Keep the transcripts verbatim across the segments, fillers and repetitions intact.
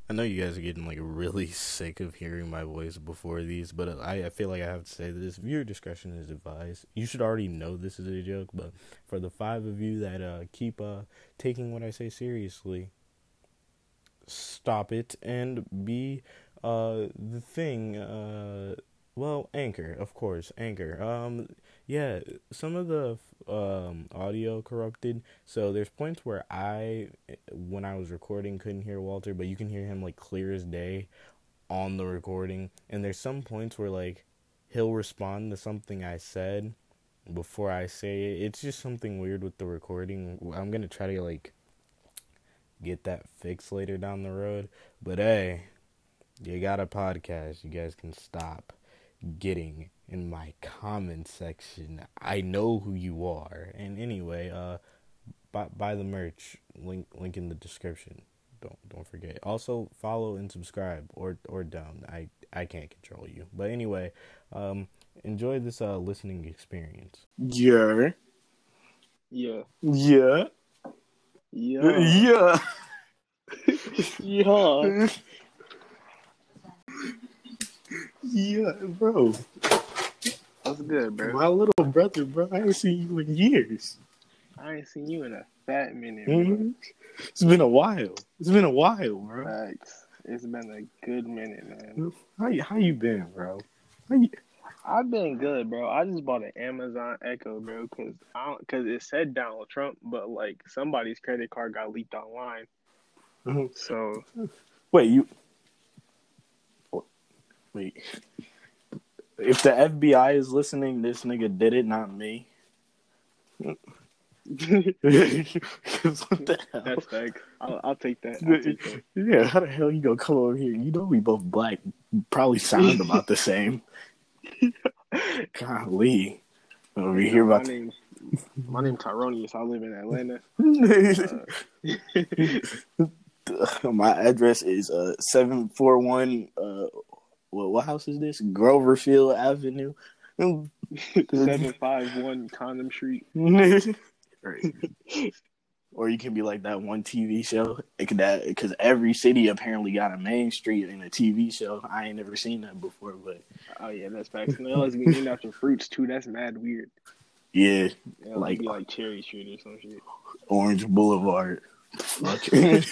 I know you guys are getting like really sick of hearing my voice before these, but I, I feel like I have to say this. Viewer discretion is advised. You should already know this is a joke, but for the five of you that uh, keep uh, taking what I say seriously, stop it and be uh, the thing. Uh, well, Anchor, of course, Anchor. Um, yeah, some of the um audio corrupted, so there's points where I, when I was recording, couldn't hear Walter, but you can hear him like clear as day on the recording. And there's some points where like he'll respond to something I said before I say it. It's just something weird with the recording. I'm gonna try to like get that fixed later down the road. But hey, you got a podcast. You guys can stop getting in my comment section. I know who you are. And anyway, uh, buy, buy the merch. Link link in the description. Don't don't forget. Also follow and subscribe, or or don't. I I can't control you. But anyway, um, enjoy this uh listening experience. Yeah. Yeah. Yeah. Yeah. Yeah. Yeah. Yeah, bro. What's good, bro? My little brother, bro. I ain't seen you in years. I ain't seen you in a fat minute, bro. Mm-hmm. It's been a while. It's been a while, bro. Facts. It's been a good minute, man. How you, how you been, bro? How you... I've been good, bro. I just bought an Amazon Echo, bro, because I don't, cause it said Donald Trump, but like somebody's credit card got leaked online. Mm-hmm. So wait, you wait. If the F B I is listening, this nigga did it, not me. What the hell? That's facts. I'll, I'll take that. I'll take that. Yeah, how the hell you gonna come over here? You know we both black, probably sound about the same. Golly, over You here know, about my name. My name Tyronius. I live in Atlanta. Uh, my address is uh seven four one. Uh, what what house is this? Groverfield Avenue. Seven five one Condom Street. Right. Or you can be like that one T V show, because every city apparently got a main street and a T V show. I ain't never seen that before, but Oh yeah, that's facts. And they always be named after fruits too. That's mad weird. yeah, It'll like be like Cherry Street or some shit. Orange Boulevard. Fuck. It's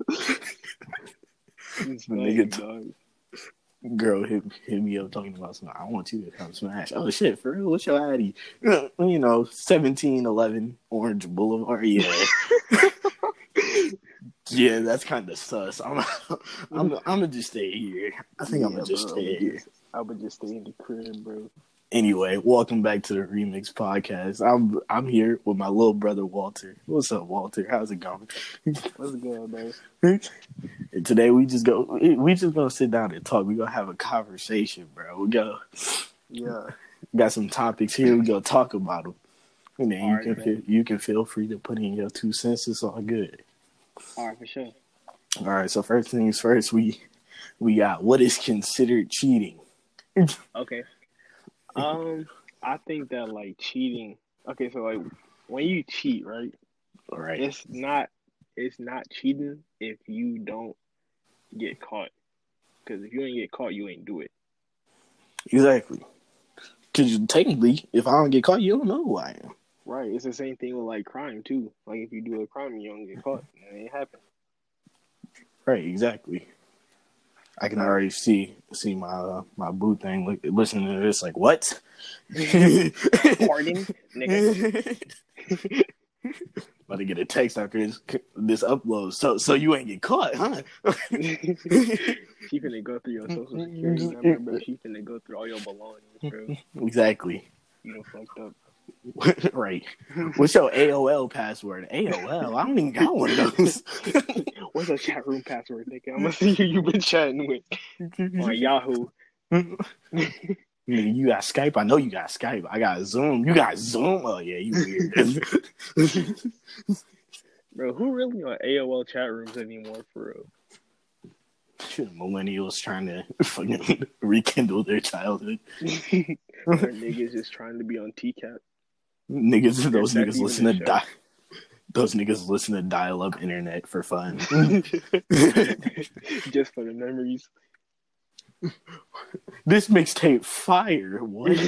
The funny, nigga t- dog. Girl hit, hit me up talking about something. I want you to come smash. Oh shit, for real? What's your I D? You know, seventeen eleven Orange Boulevard. Yeah. Yeah, that's kind of sus. I'm, I'm, I'm gonna just stay here. I think Yeah, I'm gonna just bro, stay here. I would just stay in the crib, bro. Anyway, welcome back to the Remix Podcast. I'm I'm here with my little brother Walter. What's up, Walter? How's it going? What's good, bro? And today we just go. We just gonna sit down and talk. We gonna have a conversation, bro. We go. Yeah. Got some topics here. We gonna talk about them. And then All you right, can man. feel, you can feel free to put in your two cents. It's all good. All right, for sure. All right. So first things first, we we got what is considered cheating. Okay. Um, I think that like cheating. Okay, so like when you cheat, right? All right. It's not. It's not cheating if you don't get caught. Because if you ain't get caught, you ain't do it. Exactly. Because technically, if I don't get caught, you don't know who I am. Right. It's the same thing with like crime too. Like if you do a crime, and you don't get caught. It ain't happen. Right. Exactly. I can already see see my uh, my boo thing look, listening to this like what? Pardon, nigga. About to get a text after this this upload. So so you ain't get caught, huh? She finna go through your social security number, bro. She finna go through all your belongings, bro. Exactly. You done fucked up. Right. What's your A O L password? A O L? I don't even got one of those. What's your chat room password, nigga? I'm gonna see who you been chatting with on Yahoo. Nigga, you got Skype? I know you got Skype. I got Zoom. You got Zoom? Oh, yeah, you weird. Bro, who really on A O L chat rooms anymore, for real? Millennials trying to fucking rekindle their childhood. Or niggas just trying to be on T CAP. Niggas, those That's niggas even listen a to show. die. those niggas listen to dial-up internet for fun. Just for the memories. This mixtape fire. What?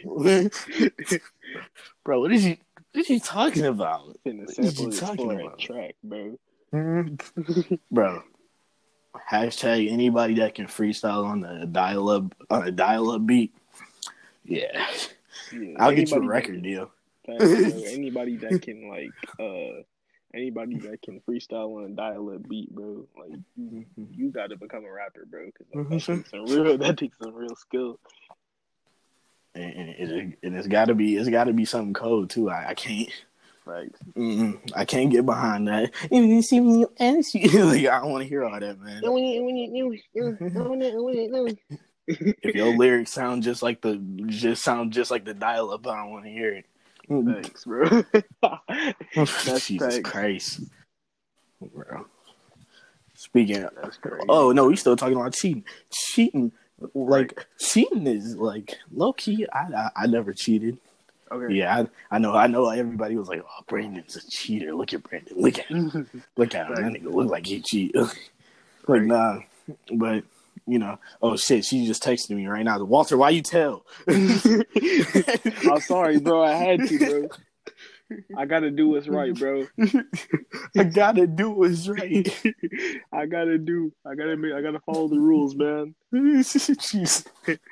Bro, what is you what are you talking about? In the What is sample you is talking for a about? track, bro. Bro. Hashtag anybody that can freestyle on the dial-up on a dial-up beat. Yeah. Yeah, I'll get you a anybody record that- deal. Facts, bro. Anybody that can like uh anybody that can freestyle on a dial-up beat, bro, like you, you got to become a rapper, bro, because like, that takes some real that takes some real skill. And, and, it, and it's got to be it's got to be something cold too. I, I can't Like mm, I can't get behind that. You see me, like I don't want to hear all that, man. If your lyrics sound just like the just sound just like the dial-up, I don't want to hear it. thanks, bro. That's Jesus facts. Christ, bro. Speaking of, That's crazy. oh no, we still talking about cheating. Cheating, like cheating is like low key. I, I I never cheated. Okay. Yeah, I, I know. I know. Everybody was like, "Oh, Brandon's a cheater. Look at Brandon. Look at him. Look at him. That nigga look like he cheat." Like, Right. nah. But you know, oh shit, she just texted me right now. Walter, why you tell? I'm sorry, bro. I had to, bro. I gotta do what's right, bro. I gotta do what's right. I gotta do. I gotta make. I gotta follow the rules, man. Jeez.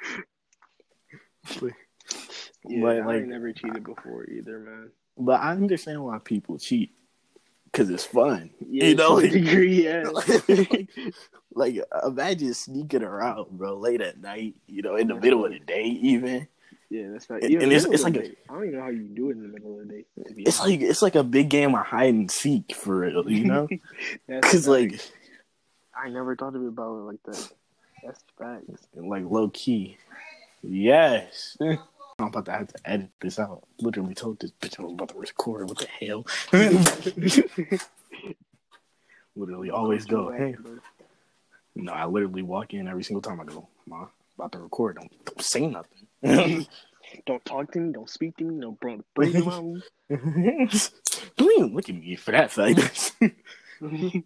Yeah, But, I like- ain't never cheated before either, man. But I understand why people cheat because it's fun. Yeah, you know, to a like, degree, yeah. like imagine sneaking around, bro, late at night. You know, in the middle of the day, even. Yeah, that's right. And- Even and it's- middle it's of the like a- day. I don't even know how you do it in the middle of the day. to be It's honest. like it's like a big game of hide and seek for real. You know, That's because facts. like I never thought of it about it like that. That's facts. like low key. Yes. I'm about to have to edit this out. Literally told this bitch I was about to record. What the hell? Literally always go, hey. No, I literally walk in every single time I go, Ma, about to record. Don't, don't say nothing. Don't talk to me. Don't speak to me. Don't bring bring around Don't even look at me for that fact. me.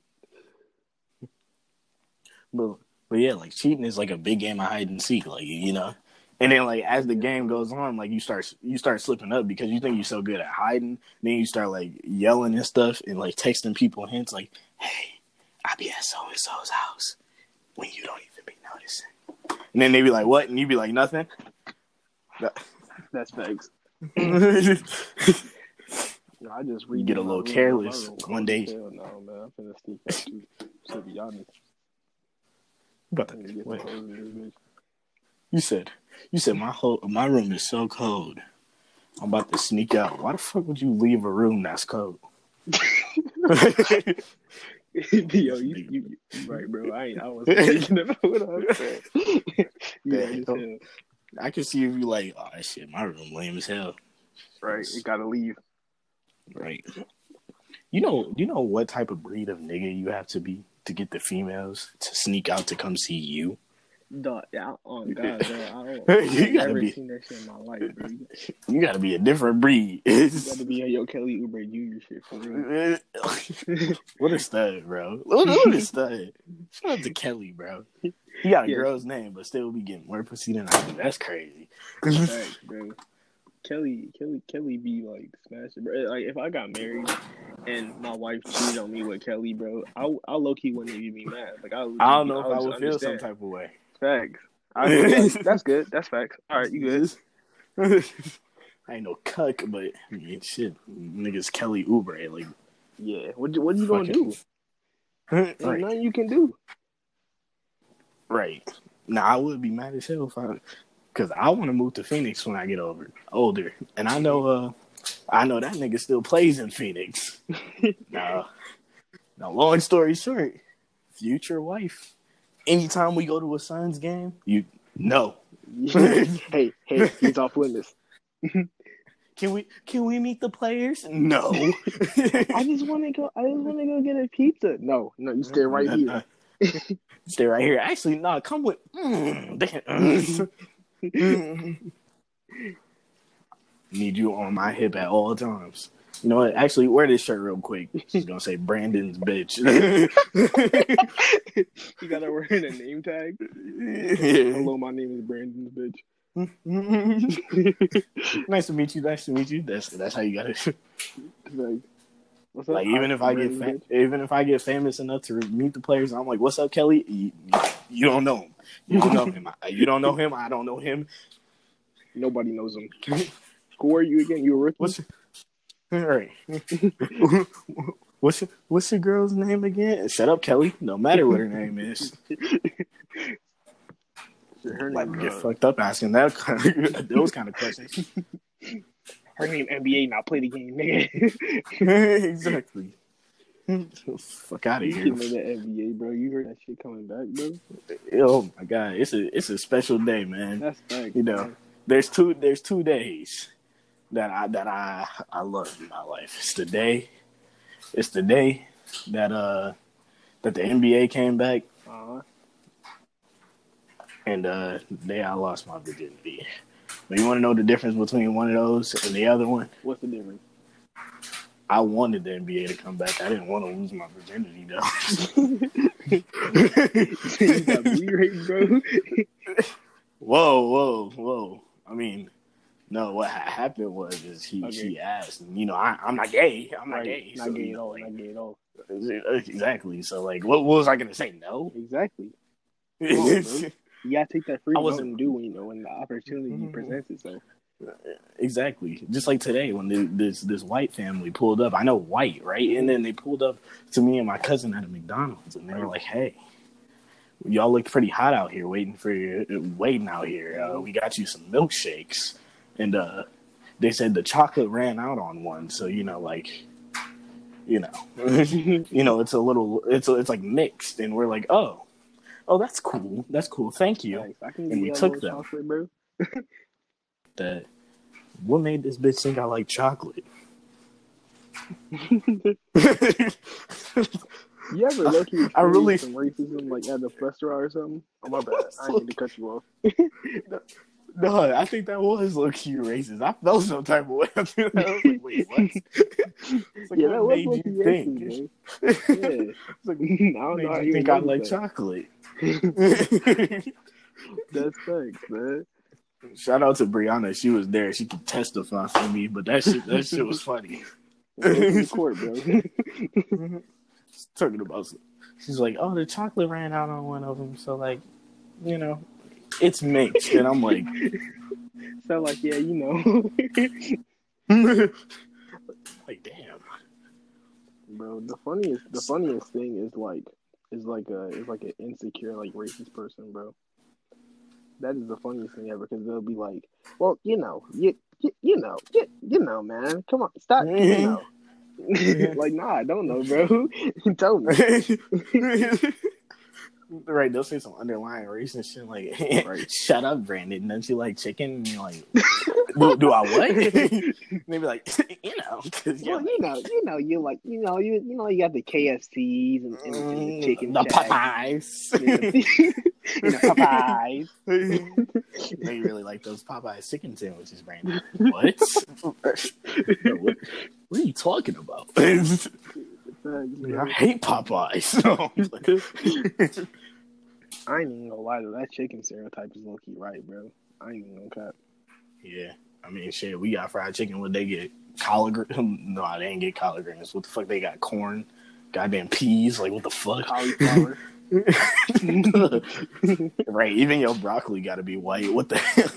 but, but yeah, like cheating is like a big game of hide and seek, like, you know. And then like as the game goes on, like you start you start slipping up because you think you're so good at hiding. Then you start like yelling and stuff and like texting people hints like, "Hey, I'll be at so and so's house when you don't even be noticing." And then they be like, "What?" And you be like, "Nothing." That's facts. You No, I just read get a my little room, careless my room one cold day. as hell now, man. I'm finna sneak out too. To be honest, About I'm to, gonna get wait, the hose in this bitch. you said you said my whole my room is so cold. I'm about to sneak out. Why the fuck would you leave a room that's cold? Yo, you, you, you right, bro. I ain't. I wasn't thinking about what I said. You right as hell. I can see if you like, oh shit, my room lame as hell. Right, you gotta leave. Right. You know, you know what type of breed of nigga you have to be to get the females to sneak out to come see you? Dog, yeah, oh god, bro. I don't, You I've gotta never be- seen that shit in my life, bro. You You gotta be a different breed. gotta be a Yo Kelly Oubre Junior shit for real. What a stud, bro. What, what a stud. Shout out to Kelly, bro. He got a Yeah. girl's name, but still be getting more pussy than I do. That's crazy. Facts, bro. Kelly, Kelly, Kelly be like smashing, bro. Like if I got married and my wife cheated on me with Kelly, bro, I I low key wouldn't even be mad. Like I, I don't know if I just would feel some understand. type of way. Facts. I feel like, that's good. That's facts. All right, you good? I ain't no cuck, but I mean, shit, niggas Kelly Oubre, like, Yeah. What what you gonna do? right, Ain't nothing you can do. right. Now I would be mad as hell if I, cause I want to move to Phoenix when I get over older, and I know, uh, I know that nigga still plays in Phoenix. Now, now, long story short, future wife. Anytime we go to a Suns game, you no. hey, hey, he's off limits. Can we can we meet the players? No. I just want to go. I just want to go get a pizza. No, no, you stay right here. Stay right here. Actually, no. Come with. Mm, damn. Need you on my hip at all times. You know what? Actually, wear this shirt real quick. She's gonna say Brandon's bitch. You gotta wear a name tag. Yeah. Hello, my name is Brandon's bitch. Nice to meet you. Nice to meet you. That's that's how you got it. Like, what's up? Like even if I get fam- even if I get famous enough to meet the players, I'm like, "What's up, Kelly?" You, you don't know him. You don't know him. I, you don't know him. I don't know him. Nobody knows him. Who are you again? You a rookie? What's your, all right? What's your, what's your girl's name again? Shut up, Kelly. No matter what her name is. Her Like name, get uh, fucked up asking that kind of, those kind of questions. her name N B A. Now play the game, nigga. Exactly. Fuck out of You here. know that N B A, bro. You heard that shit coming back, bro. Oh my god, it's a it's a special day, man. That's facts, You know, man. there's two there's two days that I that I I love in my life. It's the day, it's the day that uh that the N B A came back, Uh-huh. and uh the day I lost my virginity. But you want to know the difference between one of those and the other one? What's the difference? I wanted the N B A to come back. I didn't want to lose my virginity, though. You got bleed rate, bro. Whoa, whoa, whoa. I mean, no, what ha- happened was is he, Okay. she asked, and, you know, I, I'm not gay. I'm not Right. gay. Not so, gay you at know, all. like, Not gay at all. exactly. So, like, what, what was I going to say? No? Exactly. Come on, bro. You gotta take that I freedom wasn't- and do, you know, when the opportunity presents itself. Exactly. Just like today when the, this this white family pulled up. I know white, right? And then they pulled up to me and my cousin at a McDonald's, and they were like, "Hey, y'all look pretty hot out here, waiting for you, waiting out here. Uh, we got you some milkshakes." And uh, they said the chocolate ran out on one, so you know, like, you know, you know, it's a little, it's a, it's like mixed, and we're like, "Oh, oh, that's cool. That's cool. Thank you." Thanks. I can And give we you a took little them. chocolate, bro. That what made this bitch think I like chocolate? You ever look you I really- some racism like at the restaurant or something? Oh my bad. I didn't mean to cut you off. No, I think that was low key racist. I felt some type of way. I was like, wait, what? It's like, Yeah, what that was made low-key you think? racist, bro. Yeah. It's like, I don't made know how you you think I noticed like that. chocolate? That's facts, man. Shout out to Brianna. She was there. She could testify for me, but that shit, that shit was funny. Go to the court, bro. Talking about some, she's like, oh, the chocolate ran out on one of them, so like, you know, it's mixed, and I'm like, So like, yeah, you know. like, damn. Bro, the funniest the funniest thing is like is like a is like an insecure like racist person, bro. That is the funniest thing ever because they'll be like, well, you know, you you, you know, you, you know, man, come on, stop, you know. Like, nah, I don't know, bro. Tell me. Right, they'll say some underlying racist shit like, Right. shut up, Brandon. Don't you like chicken? And you're like, do, do I what? And they be like, you know, cause Well, yeah, you know, you know, you like, you know, you you know, you got the K F Cs and, and, and the chicken the shacks. Popeyes. You know, Popeyes. They really like those Popeyes chicken sandwiches, Brandon. What? No, what? What are you talking about? I hate Popeyes. I ain't even gonna lie to that chicken stereotype is low key right, bro. I ain't even gonna cut. Yeah, I mean, shit. We got fried chicken. What they get? Collard greens? No, they ain't get collard greens. What the fuck? They got corn, goddamn peas. Like what the fuck? Cauliflower. Right. Even your broccoli got to be white. What the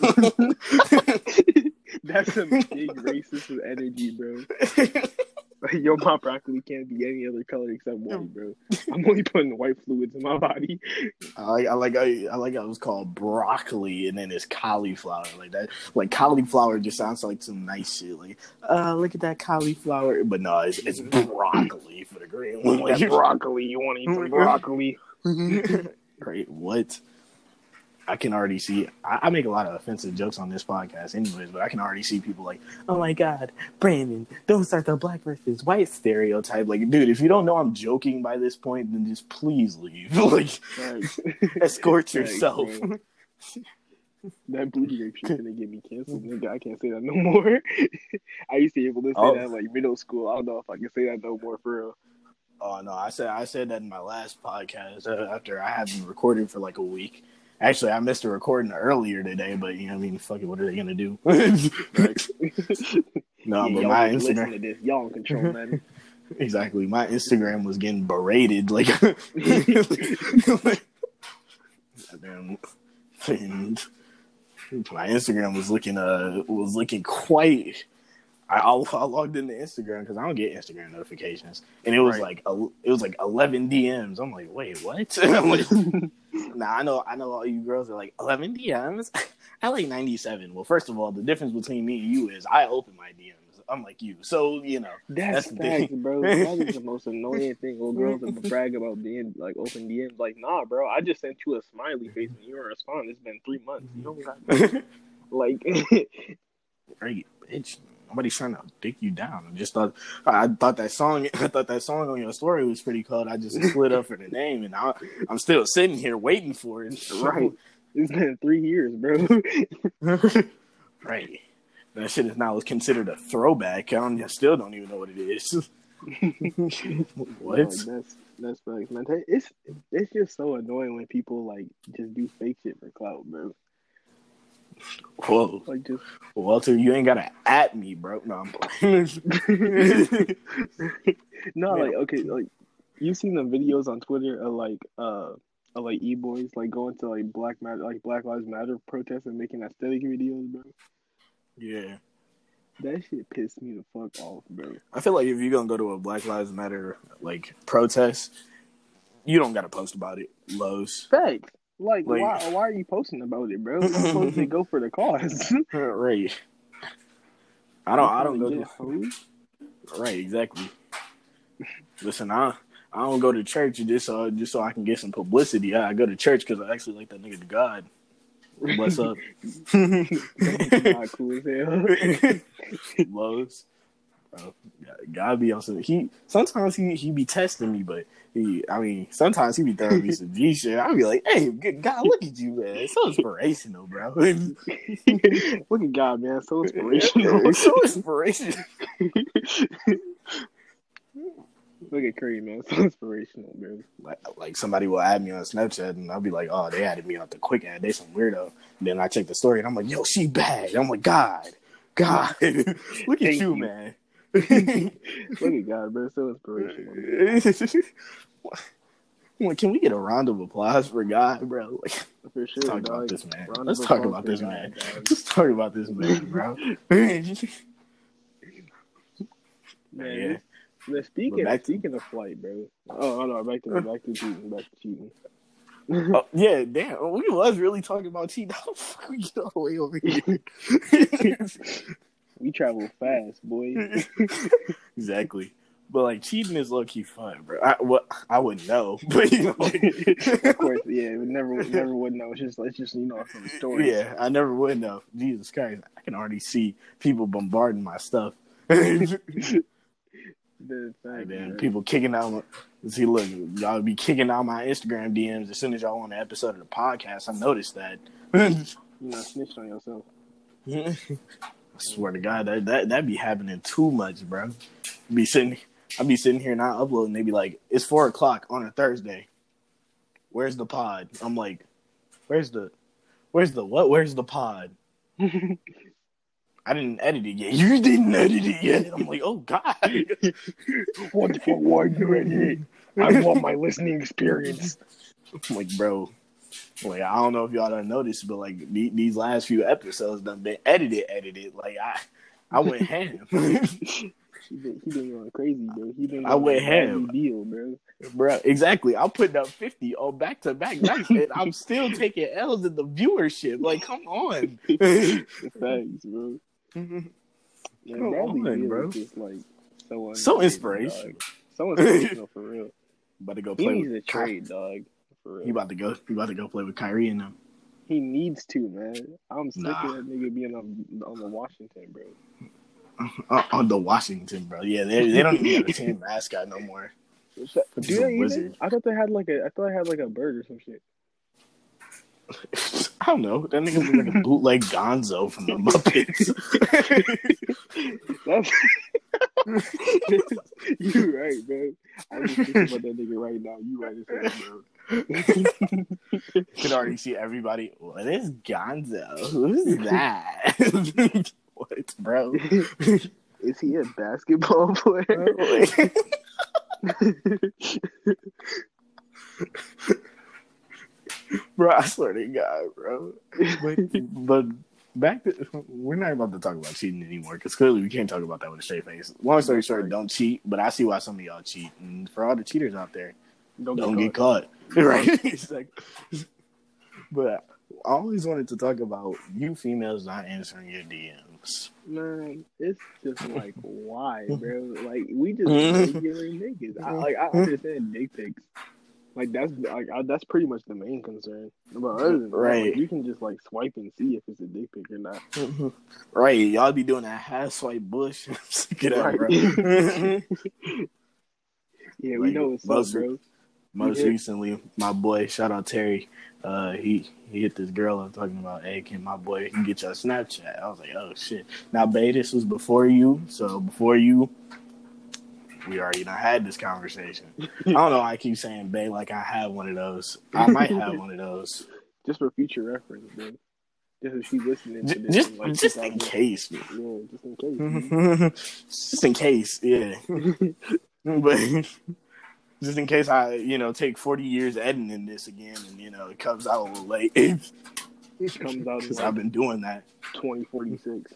hell? That's some big racist energy, bro. Like, yo, my broccoli can't be any other color except white, bro. I'm only putting white fluids in my body. I like, I like, I, I like how it was called broccoli, and then it's cauliflower, like that. Like cauliflower just sounds like some nice shit. Like, uh, look at that cauliflower, but no, it's, it's broccoli for the green one. Like, That broccoli, you want to eat some broccoli? Right? What? I can already see. I, I make a lot of offensive jokes on this podcast, anyways, but I can already see people like, "Oh my God, Brandon, don't start the black versus white stereotype." Like, dude, if you don't know I'm joking by this point, then just please leave. Like, Right. escort Thanks, yourself. man. That booty rape shit's gonna get me canceled, nigga. I can't say that no more. I used to be able to say Oh. that in, like middle school. I don't know if I can say that no more for real. Oh no, I said I said that in my last podcast uh, after I hadn't recorded for like a week. Actually, I missed a recording earlier today, but you know, I mean, fuck it, what are they gonna do? No, Yeah, but y'all my just listen Instagram, to this. Y'all in control, man. exactly, my Instagram was getting berated, like, Goddamn, and my Instagram was looking uh was looking quite. I, I logged into Instagram because I don't get Instagram notifications, and it was Right. like a, it was like eleven D Ms. I'm like, wait, what? I'm like, nah, I know, I know, all you girls are like eleven D Ms. I like ninety-seven. Well, first of all, the difference between me and you is I open my D Ms. I'm like you, so you know That's, that's the facts, thing. bro. That is the most annoying thing. Little girls that brag about being like open D Ms. Like, nah, bro. I just sent you a smiley face and you don't respond. It's been three months. You don't got like. Great, bitch. Nobody's trying to dick you down. I just thought I thought that song I thought that song on your story was pretty cool. I just split up for the name, and I, I'm still sitting here waiting for it. Right. It's been three years, bro. Right. That shit is now considered a throwback. I, don't, I still don't even know what it is. What? No, that's that's facts, man. It's it's just so annoying when people like just do fake shit for clout, bro. Whoa. Like just Walter, you ain't gotta at me, bro. No, I'm playing. no, Man. like okay, like you seen the videos on Twitter of like uh of like e boys like going to like Black Matter like Black Lives Matter protests and making aesthetic videos, bro. Yeah. That shit pissed me the fuck off, bro. I feel like if you're gonna go to a Black Lives Matter like protest, you don't gotta post about it. Lowe's. Facts. Like, Like- why why are you posting about it, bro? You're supposed to go for the cause. Right. I don't I don't go to Get hosed? right, exactly. Listen, I I don't go to church just so just so I can get some publicity. I go to church because I actually like that nigga to God. What's up? Not cool as hell. Lowe's. Bro, God be on some. He sometimes he he be testing me, but he I mean sometimes he be throwing me some G shit. I be like, hey, good God, look at you, man. It's so inspirational, bro. Look at God, man. So inspirational. It's so inspirational. Look at Curry, man. So inspirational, bro. Like, like somebody will add me on Snapchat and I'll be like, oh, they added me on the quick ad. They some weirdo. And then I check the story and I'm like, yo, she bad. I'm like, God, God, look at Thank you, you. man. Look at God, bro. So inspirational. Man. Like, can we get a round of applause for God, bro? Like, For sure, let's talk dog. about this man. Round Let's of talk applause about for this God, man. dog. Let's talk about this man, bro. Man, Yeah. this- speaking But back to- speaking of flight, bro. Oh, oh no, back to back to cheating, back to cheating. Oh, yeah, damn. We was really talking about cheating. How the fuck we get all the way over here? We travel fast, boy. Exactly. But like cheating is low key fun, bro. I what I wouldn't know, but you know, Of course, yeah, we never never would know. It's just it's just you know from stories. yeah, I never would know. Jesus Christ, I can already see people bombarding my stuff. Like, The fact, man, man. people kicking out. My, see, look, y'all be kicking out my Instagram D Ms as soon as y'all on the episode of the podcast. I noticed that. You know, snitched on yourself. I swear to God, that that that be happening too much, bro. Be sitting, I be sitting here not uploading. They be like, "It's four o'clock on a Thursday. Where's the pod?" I'm like, "Where's the, where's the what? Where's the pod?" I didn't edit it yet. You didn't edit it yet. I'm like, "Oh God, What the fuck? Why you edit? I want my listening experience. I'm like, bro." Like, I don't know if y'all done noticed, but like the, these last few episodes done been edited, edited. Like I, I went ham. He been, he been going crazy, bro. He been I going went a ham. bad deal, bro. Bro, exactly. I'm putting up fifty on back to back nights, and I'm still taking L's in the viewership. Like, come on. The facts, bro. Come Yeah, Bradley on, Beal bro. is just like so So underrated, inspirational. dog. So inspirational for real. About to go He play needs with a trade, dog. For real. He about to go. He about to go play with Kyrie and them. He needs to, man. I'm sick Nah. of that nigga being on on the Washington, bro. Uh, on the Washington, bro. Yeah, they they don't even have a team mascot no more. Do He's a they even? wizard. I thought they had like a. I thought I had like a bird or some shit. I don't know. That nigga was like a bootleg Gonzo from the Muppets. That's you right, bro. I'm just thinking about that nigga right now. You right as hell, bro. You can already see everybody. What is Gonzo? Who's that? What, bro? Is he a basketball player? Bro, I swear to God, bro. But, but back to, we're not about to talk about cheating anymore because clearly we can't talk about that with a straight face. Long story short, don't cheat, but I see why some of y'all cheat. And for all the cheaters out there, don't, don't get, caught. get caught. Right? It's like, but I always wanted to talk about you females not answering your D Ms. Man, it's just like, why, bro? Like, we just regular niggas. I, like, I understand dick pics. Like, that's like I, that's pretty much the main concern. But other than that, right. like, you can just, like, swipe and see if it's a dick pic or not. Right. Y'all be doing that half swipe bush. Get out, right. bro. Yeah, we like, know what's most, up, bro. Most yeah. recently, my boy, shout out Terry, uh, he, he hit this girl up talking about, hey, can my boy can get your Snapchat? I was like, oh, shit. Now, bae, this was before you. So, before you, we already done had this conversation. I don't know why I keep saying bae like I have one of those. I might have one of those. Just for future reference, man. Just if she's listening to this. Just, in like just in case. Man. Yeah, just in case. Just in case, yeah. But just in case I, you know, take forty years editing this again and, you know, it comes out a little late. It comes out because like I've been doing that. twenty forty-six.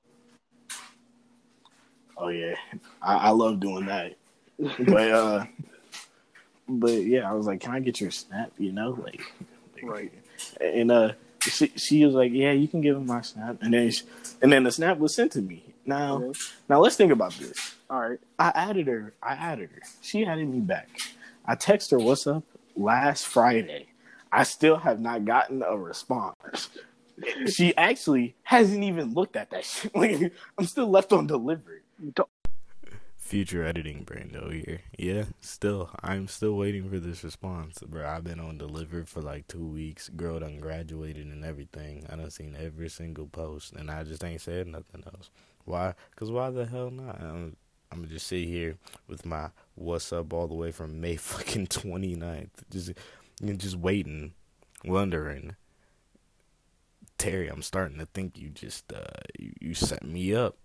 Oh, yeah. I, I love doing that. But, uh, but yeah, I was like, can I get your snap, you know? Like, like right. And, uh, she, she was like, yeah, you can give him my snap. And then, she, and then the snap was sent to me. Now, okay. now let's think about this. All right. I added her. I added her. She added me back. I texted her, what's up, last Friday. I still have not gotten a response. She actually hasn't even looked at that shit. Like, I'm still left on delivery. Future editing Brando here. Yeah, still. I'm still waiting for this response, bro. I've been on delivered for like two weeks. Girl done graduated and everything. I done seen every single post, and I just ain't said nothing else. Why? Because why the hell not? I'm, I'm going to just sit here with my what's up all the way from May fucking twenty-ninth. Just, just waiting, wondering. Terry, I'm starting to think you just, uh, you, you set me up.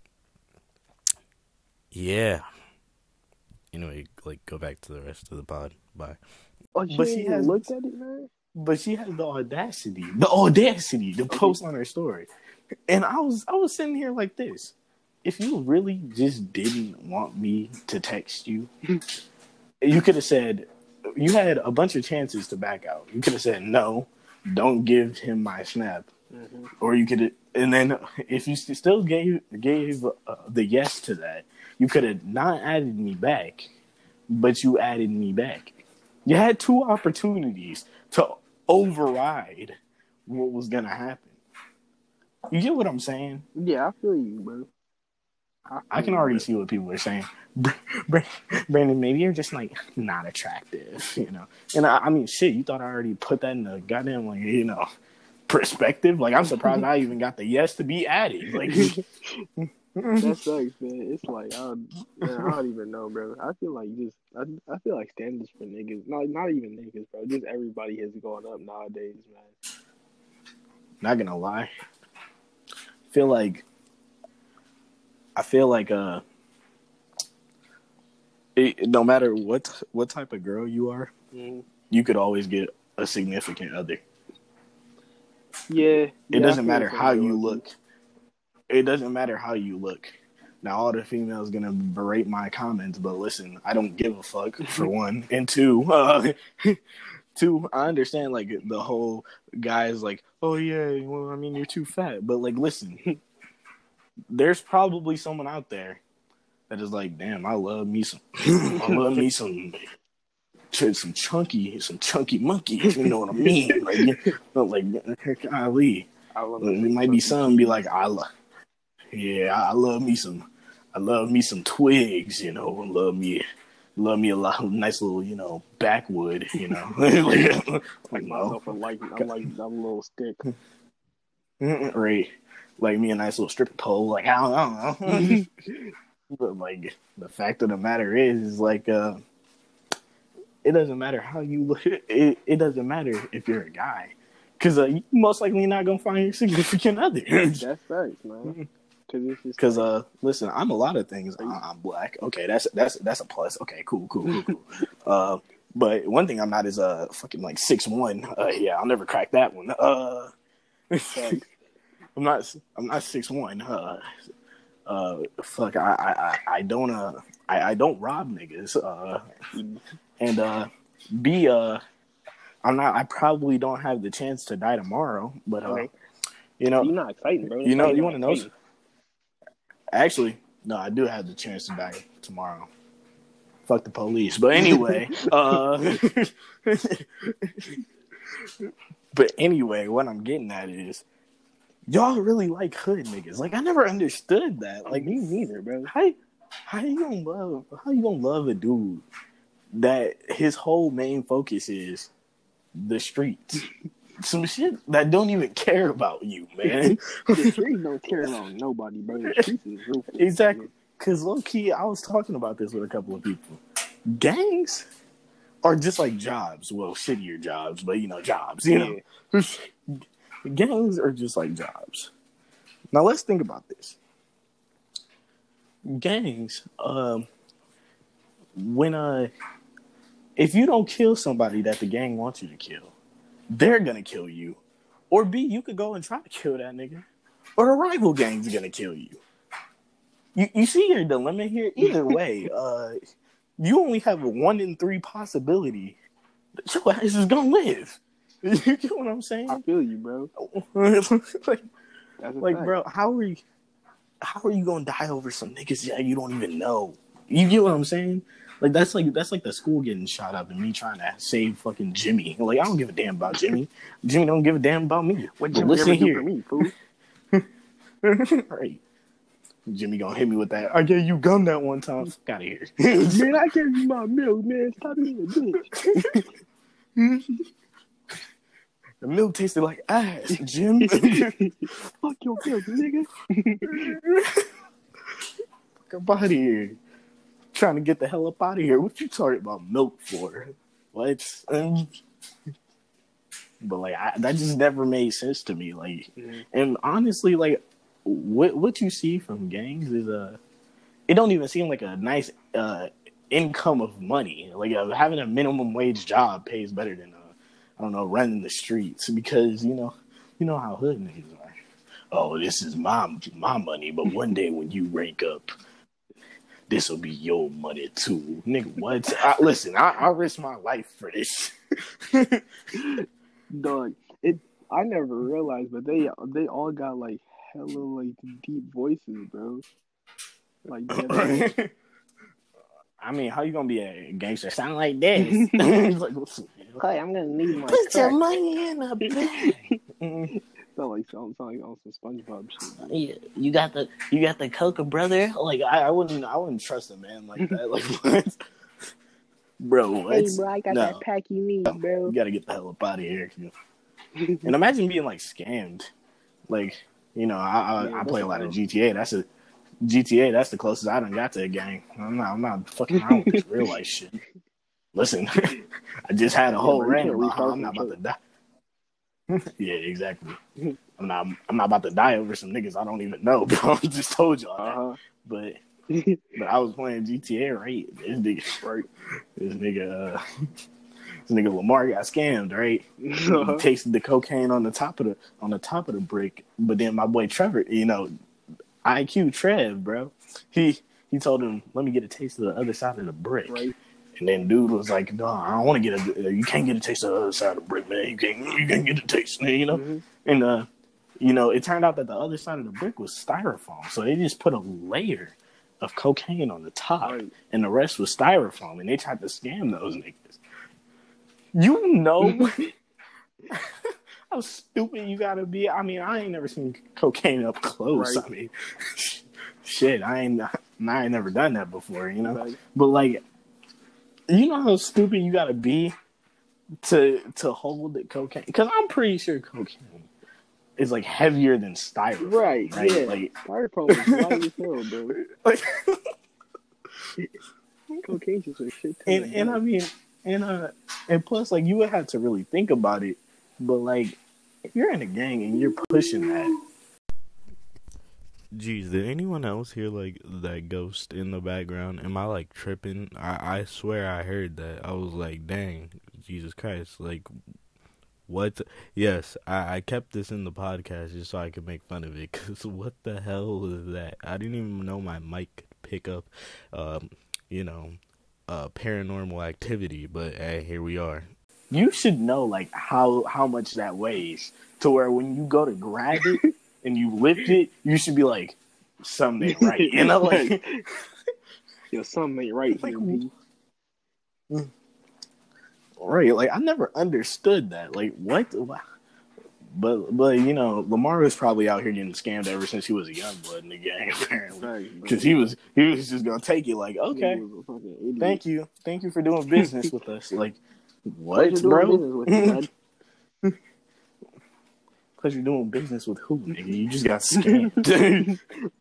Yeah. Anyway, like, go back to the rest of the pod. Bye. Oh, she but she has looked at it, man. But she has the audacity, the audacity to post on her story. And I was, I was sitting here like this. If you really just didn't want me to text you, you could have said, you had a bunch of chances to back out. You could have said, no, don't give him my snap. Mm-hmm. Or you could, and then if you still gave gave uh, the yes to that, you could have not added me back, but you added me back. You had two opportunities to override what was going to happen. You get what I'm saying? Yeah, I feel you, bro. I, I can already see what people are saying. Brandon, maybe you're just, like, not attractive, you know? And, I, I mean, shit, you thought I already put that in the goddamn, like, you know, perspective? Like, I'm surprised I even got the yes to be added. Like, that sucks, man. It's like, I don't, man, I don't even know, bro. I feel like just, I, I feel like standards for niggas, not, not even niggas, bro. Just everybody has gone up nowadays, man. Not gonna lie. I feel like, I feel like, uh, it, no matter what what type of girl you are, mm-hmm. you could always get a significant other. Yeah. It yeah, doesn't matter how you look. It doesn't matter how you look. Now, all the females gonna berate my comments, but listen, I don't give a fuck, for one. And two, uh, two, I understand, like, the whole guys like, oh, yeah, well, I mean, you're too fat. But, like, listen, there's probably someone out there that is like, damn, I love me some, I love me some, some chunky, some chunky monkeys, you know what I mean? Like, like, golly. I love it might be some be like, I love, yeah, I love me some, I love me some twigs, you know, love me, love me a lot, nice little, you know, backwood, you know, like, like myself, I'm like, I'm like, I'm a little stick. right? Like me, a nice little stripper pole. Like I don't, I don't know. But like the fact of the matter is, is like uh, it doesn't matter how you look. It, it doesn't matter if you're a guy, because uh, you most likely not gonna find your significant other. That's facts, man. Because uh, listen, I'm a lot of things. I'm black. Okay, that's that's that's a plus. Okay, cool, cool, cool, cool. uh, but one thing I'm not is uh fucking like six one. Uh, yeah, I'll never crack that one. Uh, I'm not. I'm not six one. Uh, uh, fuck. I I I don't uh I, I don't rob niggas. Uh, and uh, B uh, I'm not. I probably don't have the chance to die tomorrow. But uh, okay. you know, you're not excited, bro. You know, you want to know? Actually, no, I do have the chance to die tomorrow. Fuck the police. But anyway, uh, but anyway, what I'm getting at is, y'all really like hood niggas. Like I never understood that. Like me neither, bro. How how you gonna love? How you gonna love a dude that his whole main focus is the streets? Some shit that don't even care about you, man. The streets don't care about nobody, bro. The streets is real. Exactly. Because low key, I was talking about this with a couple of people. Gangs are just like jobs. Well, shittier jobs, but you know, jobs. You know, yeah. Gangs are just like jobs. Now let's think about this. Gangs, um, when uh, if you don't kill somebody that the gang wants you to kill, they're gonna kill you. Or B, you could go and try to kill that nigga. Or the rival gang's gonna kill you. You you see your dilemma here? Either way, uh, you only have a one in three possibility that your ass is gonna live. You get what I'm saying? I feel you, bro. like, like bro, how are you how are you gonna die over some niggas that you don't even know? You get what I'm saying? Like that's like that's like the school getting shot up and me trying to save fucking Jimmy. Like I don't give a damn about Jimmy. Jimmy don't give a damn about me. What Jimmy listen here, for me, fool? Right. Jimmy gonna hit me with that. I gave you gum that one time. Fuck out of here. Man, I gave you my milk, man. Stop being a bitch. The milk tasted like ass, Jim. Fuck your milk, nigga. Fuck up out of here. Trying to get the hell up out of here. What you talking about milk for? What? Um, but like, I, that just never made sense to me. Like, mm-hmm. And honestly, like, what what you see from gangs is uh, it don't even seem like a nice uh income of money. Like uh, having a minimum wage job pays better than uh, I don't know, running the streets because you know, you know how hood niggas are. Oh, this is my my money, but one day when you rank up, this will be your money too, nigga. What? I, listen, I I risk my life for this. Dog, it. I never realized, but they they all got like hella like deep voices, bro. Like, yeah, I mean, how you gonna be a gangster? Sound like this? Like, hey, I'm gonna need my. Put your money in a bag. Sound like sound, sound like on some SpongeBob shit. Yeah, you got the you got the Coca brother. Like I, I wouldn't I wouldn't trust a man like that. Like what, bro? What? Hey, bro, I got no. that pack you need, bro. You gotta get the hell up out of here. And imagine being like scammed. Like you know, I I, yeah, I play a lot of G T A. That's a G T A. That's the closest I done got to a gang. I'm not I'm not fucking around with this real life shit. Listen, I just had a whole yeah, rant about how I'm not about to die. Yeah, exactly. I'm not. I'm not about to die over some niggas I don't even know, bro. I just told y'all uh-huh. that. But but I was playing G T A, right? This nigga, right? This nigga, uh, this nigga Lamar got scammed, right? Uh-huh. He tasted the cocaine on the top of the on the top of the brick, but then my boy Trevor, you know, I Q Trev, bro. He he told him, "Let me get a taste of the other side of the brick." Right. And then dude was like, "No, I don't want to get a. You can't get a taste of the other side of the brick, man. You can't. You can't get a taste, man. You know." Mm-hmm. And uh, you know, it turned out that the other side of the brick was styrofoam, so they just put a layer of cocaine on the top, right. And the rest was styrofoam, and they tried to scam those niggas. You know how stupid you gotta be. I mean, I ain't never seen cocaine up close. Right. I mean, shit, I ain't. I ain't never done that before, you know. Right. But like. You know how stupid you gotta be to to hold the cocaine? Because I'm pretty sure cocaine is like heavier than styrofoam. Right, Right. yeah. Like Styrofoam is light as hell, bro. like. Cocaine's just a shit ton And of and I dirt. mean and uh and plus like you would have to really think about it, but like if you're in a gang and you're pushing that. Jeez, did anyone else hear like that ghost in the background? Am I like tripping? I I swear I heard that. I was like, dang, Jesus Christ, like what? Yes, I I kept this in the podcast just so I could make fun of it. Cause what the hell was that? I didn't even know my mic could pick up, um, you know, uh, paranormal activity. But hey, here we are. You should know like how how much that weighs to where when you go to grab it and you lift it, you should be like, something ain't right. You know, like Yo, something ain't right Like, here, B. right, like I never understood that. Like what? But but you know, Lamar was probably out here getting scammed ever since he was a young blood in the gang, apparently. Right, bro. Because he was he was just gonna take it like, okay, He was a fucking idiot. thank you, thank you for doing business with us. Like, what, Pleasure doing bro? business with you, bud. Because you're doing business with who, nigga? You just got scammed.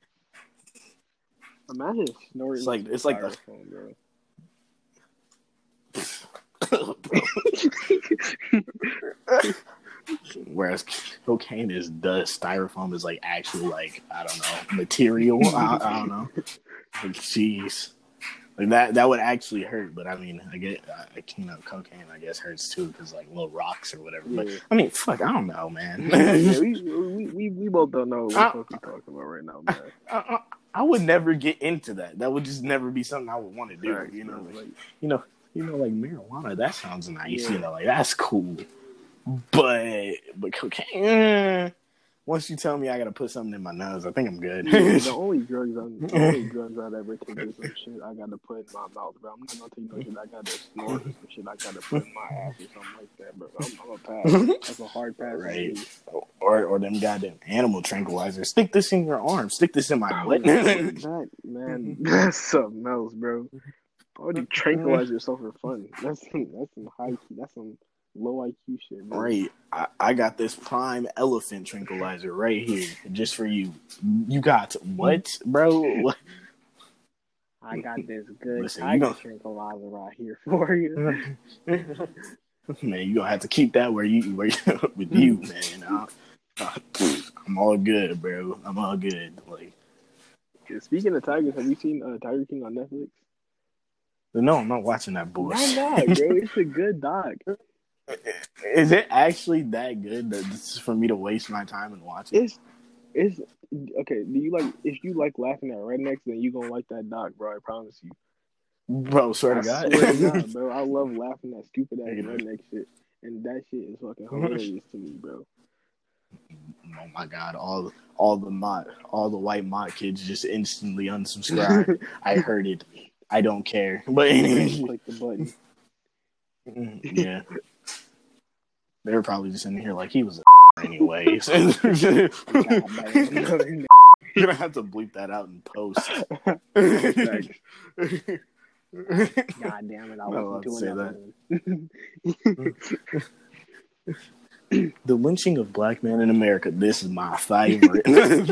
Imagine snorting. It's like- it's like the- styrofoam, bro. Whereas cocaine is dust, styrofoam is like actual like I don't know material. I, I don't know. Like jeez, like that that would actually hurt. But I mean, I get I, you know cocaine I guess hurts too because like little rocks or whatever. But Yeah. I mean, fuck, I don't know, man. Yeah, we, we, we, we both don't know what I- we're talking about right now, man. I, I, I would never get into that. That would just never be something I would want to do. Right, you know, bro, like, like, you know, you know, like marijuana. That sounds nice. Yeah. You know, like that's cool. But but cocaine. eh, Once you tell me I gotta put something in my nose, I think I'm good. yeah, the only drugs I'm, the only drugs I'd ever take is some shit I gotta put in my mouth, bro. I'm not gonna take no shit I gotta snort or some shit I gotta put in my ass or something like that, bro. I'm, I'm a pass. That's a hard pass. Right. Or or them goddamn animal tranquilizers. Stick this in your arm. Stick this in my butt. That man, that's something else, bro. Why would you tranquilize yourself for fun? That's some, that's some high key. That's some low I Q shit, bro. Right. I, I got this prime elephant tranquilizer right here just for you. You got what, bro? What? I got this good Listen, you tiger don't- tranquilizer right here for you. Man, you gonna have to keep that where you where you, with you, man. I, I'm all good, bro. I'm all good. Like, Speaking of tigers, have you seen uh, Tiger King on Netflix? no, I'm not watching that Why bullshit. not, bro? It's a good doc. Is it actually that good that this is for me to waste my time and watch it? It's it's okay. Do you like if you like laughing at rednecks, then you gonna like that doc, bro? I promise you. Bro, swear I to God. swear to God, bro. I love laughing at stupid ass Yeah. redneck shit, and that shit is fucking hilarious to me, bro. Oh my God! All all the mod, all the white mod kids just instantly unsubscribed. I heard it. I don't care. But anyway, Click the button. yeah, they were probably just in here like he was a anyways. God, man. You're gonna have to bleep that out in post. God damn it! I Not listened allowed to to say another that. one. The lynching of black men in America. This is my favorite.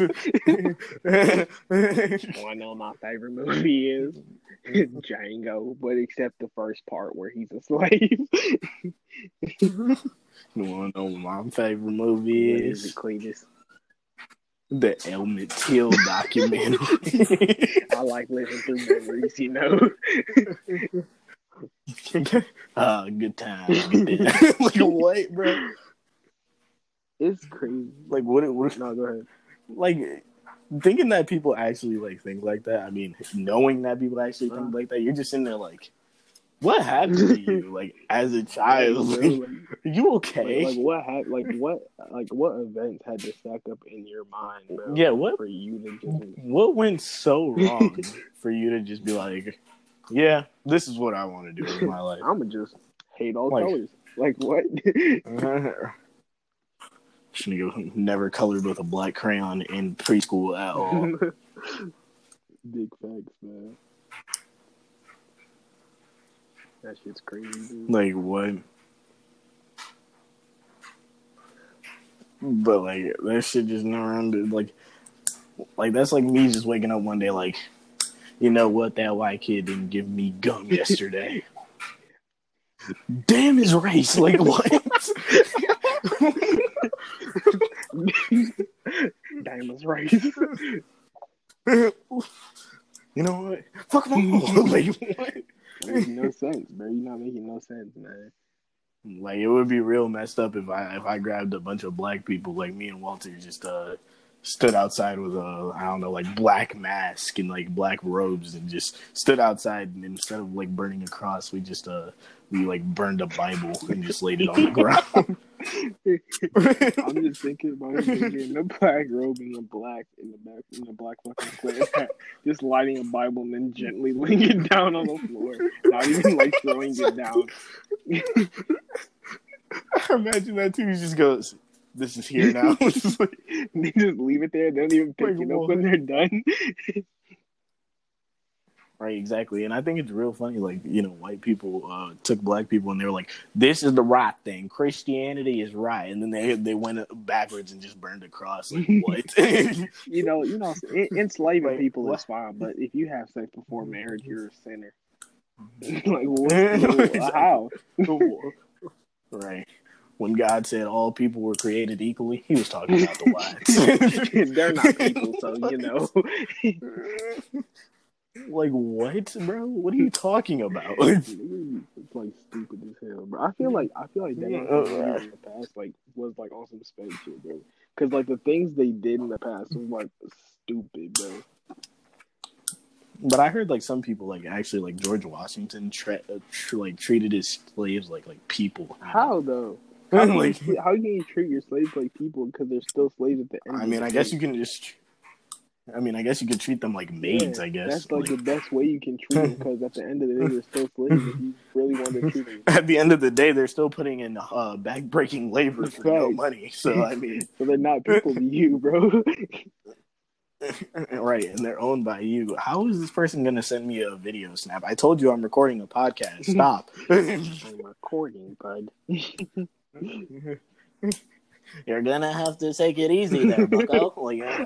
Wanna know what my favorite movie is? Django, but except the first part where he's a slave. You wanna know what my favorite movie What is is? it, Cletus? The Emmett Till documentary. I like living through memories, you know. uh, good times. Good times. Like what, bro? It's crazy. Like what? What? No, go ahead. Like thinking that people actually like think like that. I mean, knowing that people actually think like that, you're just in there like, what happened to you? Like as a child, Bro, like, like, are you okay? like, like what hap- like what like what events had to stack up in your mind, bro? Yeah, what- for you to just What went so wrong for you to just be like, yeah, this is what I want to do with my life? I'ma just hate all Like- colors. Like what? This nigga never colored with a black crayon in preschool at all. Big facts, man. That shit's crazy, dude. Like what? But like that shit just never ended. Like, like that's like me just waking up one day like, you know what? That white kid didn't give me gum yesterday. Damn his race. Like what? Damn his race. You know what? Fuck them all. Like what? Makes no sense, bro. You're not making no sense, man. Like it would be real messed up if I if I grabbed a bunch of black people like me and Walter just uh stood outside with a I don't know like black mask and like black robes and just stood outside and instead of like burning a cross we just uh we like burned a Bible and just laid it on the ground. I'm just thinking about him in the black robe and the black in the back in the black fucking square hat, just lighting a Bible and then gently laying it down on the floor, not even like throwing it down. Imagine that too. He just goes, "This is here now." They just leave it there. They don't even pick like, it up when they're done. Right, exactly. And I think it's real funny, like, you know, white people uh, took black people and they were like, this is the right thing. Christianity is right. And then they they went backwards and just burned a cross. Like, what? you know, you know, enslaving Wait, people what? is fine, but if you have sex before marriage, you're a sinner. Like, what? How? Right. When God said all people were created equally, he was talking about the whites. They're not people, so, you know. Like, what, bro? What are you talking about? It's like stupid as hell, bro. I feel like I feel like that in the past like was like on some space shit, bro. Because like the things they did in the past was like stupid, bro. But I heard like some people like actually like George Washington tra- uh, tr- like treated his slaves like like people. How though? How can, like, you, how can you treat your slaves like people because they're still slaves at the end? I of mean, the I day? guess you can just. I mean, I guess you could treat them like maids. Yeah, I guess that's like, like, the best way you can treat them because at the end of the day, they're still slaves. If you really want to treat them, at the end of the day, they're still putting in uh, back-breaking labor for right. no money. So I mean, so they're not people to you, bro. Right, and they're owned by you. How is this person gonna send me a video snap? I told you I'm recording a podcast. Stop. I'm recording, bud. You're gonna have to take it easy there, bucko. Like, uh,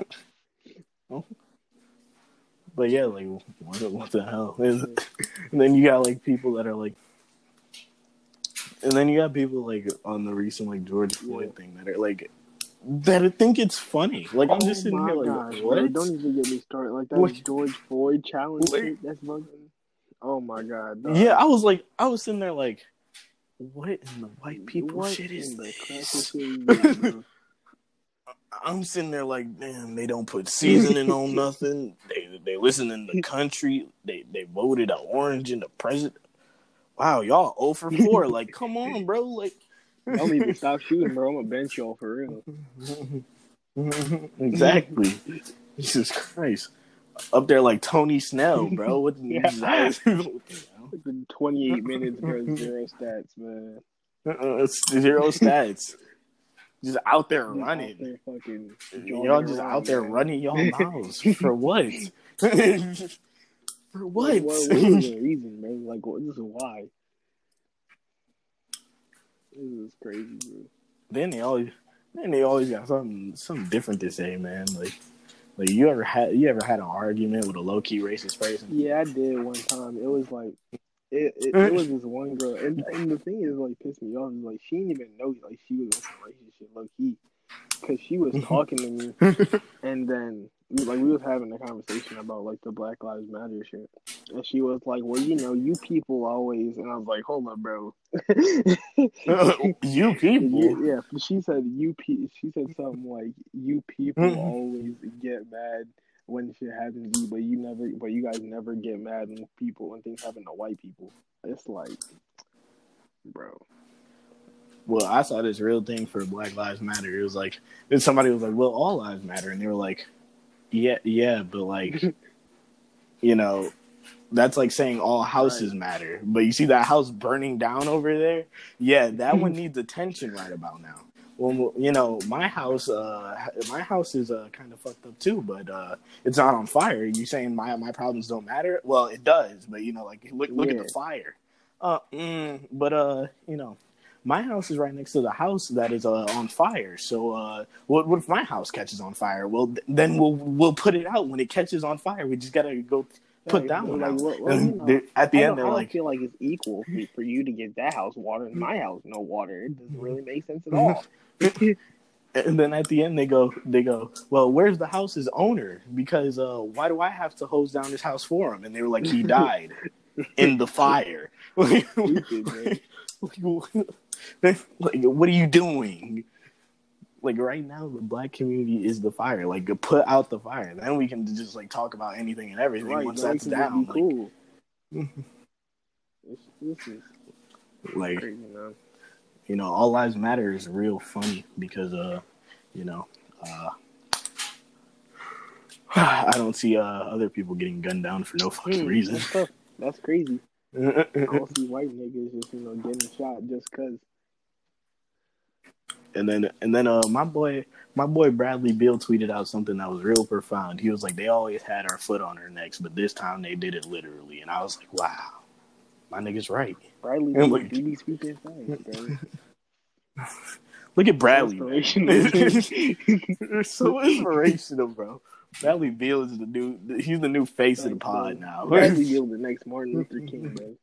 but yeah, like, what, what the hell? And then you got like people that are like, and then you got people like on the recent like George Floyd yeah. thing that are like, that I think it's funny. Like, I'm just oh sitting my here like, gosh, what? Bro, don't even get me started. Like that what? George Floyd challenge What? shit. That's fucking. Oh my god. Dog. Yeah, I was like, I was sitting there like, what in the white people what shit is this? Is I'm sitting there like, damn, they don't put seasoning on nothing. They they listen in the country. They they voted an orange in the president. Wow, y'all oh for four. Like, come on, bro. Like, y'all need to stop shooting, bro. I'm gonna bench y'all for real. Exactly. Jesus Christ. Up there like Tony Snell, bro. What yeah. the twenty-eight minutes, bro. Zero stats, man. Uh, zero stats. Just out there just running. Out there fucking y'all just around, out there man. running y'all mouths. For what? For what? Like, what, what is the reason, man? Like, what, this is why. This is crazy, bro. Then they always, then they always got something, something different to say, man. Like, like you ever had, you ever had an argument with a low key racist person? Yeah, I did one time. It was like, it, it, it was this one girl, and, and the thing is, like, pissed me off. Is, like, she didn't even know, like, she was on some racist shit, low key, because she was talking to me, and then. Like, we was having a conversation about, like, the Black Lives Matter shit. And she was like, well, you know, you people always... And I was like, hold up, bro. You people? Yeah, she said, you pe- She said something like, you people always get mad when shit happens to you, but you never... But you guys never get mad when people... When things happen to white people. It's like... Bro... Well, I saw this real thing for Black Lives Matter. It was like... Then somebody was like, well, all lives matter. And they were like... Yeah, yeah, but like, you know, that's like saying all houses right. matter. But you see that house burning down over there? Yeah, that one needs attention right about now. Well, you know, my house, uh, my house is uh, kind of fucked up too, but uh, it's not on fire. You saying my my problems don't matter? Well, it does, but you know, like look look yeah. at the fire. Uh, mm, but uh, you know, my house is right next to the house that is uh, on fire. So uh, what, what if my house catches on fire? Well, th- then we'll we'll put it out when it catches on fire. We just gotta go put Like, that one like, out. well, well, you And know, they're- at the I end, don't, they're I don't like, feel like it's equal for, for you to get that house water and my house no water. It doesn't really make sense at all. and then at the end they go, they go, well, where's the house's owner? Because uh, why do I have to hose down his house for him? And they were like, he died in the fire. like, Stupid, like, what are you doing? Like right now, the black community is the fire. Like, put out the fire, then we can just like talk about anything and everything. Right, once then we that's can just down, be cool. like, This, this is like crazy, man. you know, all lives matter is real funny because, uh, you know, uh, I don't see uh, other people getting gunned down for no fucking Hmm, reason. That's tough. That's crazy. I don't see white niggas just, you know, getting shot just cause. And then, and then, uh, my boy, my boy Bradley Beal tweeted out something that was real profound. He was like, "They always had our foot on our necks, but this time they did it literally." And I was like, "Wow, my nigga's right." Bradley And Beal look- do be speaking facts, bro. Look at Bradley, man. Inspirational. So inspirational, bro. Bradley Beal is the new. He's the new face of the Like, pod bro, now. Bradley Beal the next Martin Luther King, man.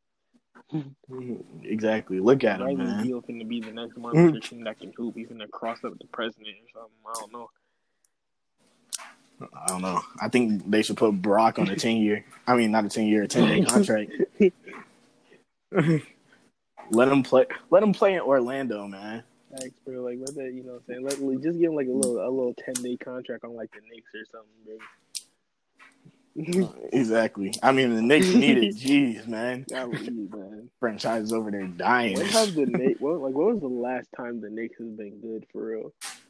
Exactly. Look at him, Bradley man. Beal finna be the next Martin Luther King that can hoop. He's finna cross up the president or something. I don't know. I don't know. I think they should put Brock on a ten year. I mean, not a ten year, a ten day contract. Let him play. Let him play in Orlando, man. Thanks, bro. Like, let that, you know what I'm saying? Let, like, just give him like a little, a little ten day contract on like the Knicks or something, bro. Exactly. I mean, the Knicks need it. Jeez, man. That would be, man. Franchise over there dying. When have the Knicks? What, like, when was the last time the Knicks has been good for real?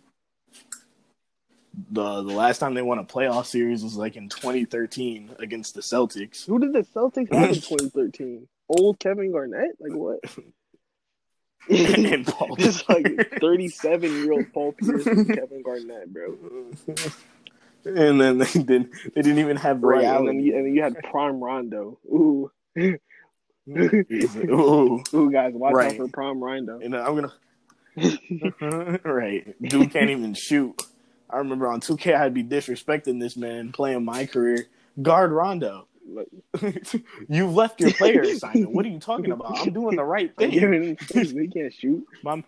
The the last time they won a playoff series was like in twenty thirteen against the Celtics. Who did the Celtics have in twenty thirteen? Old Kevin Garnett? Like what? And Paul. Just like thirty-seven year old Paul Pierce and Kevin Garnett, bro. And then they didn't. They didn't even have Ray Right, and Allen. then, you, and then you had Prime Rondo. Ooh, Ooh. ooh, guys, watch Right. out for Prime Rondo. And I'm gonna. Right, dude can't even shoot. I remember on two K I'd be disrespecting this man playing my career. Guard Rondo. Like, You left your player assignment. What are you talking about? I'm doing the right like, thing. he can't shoot. Mom.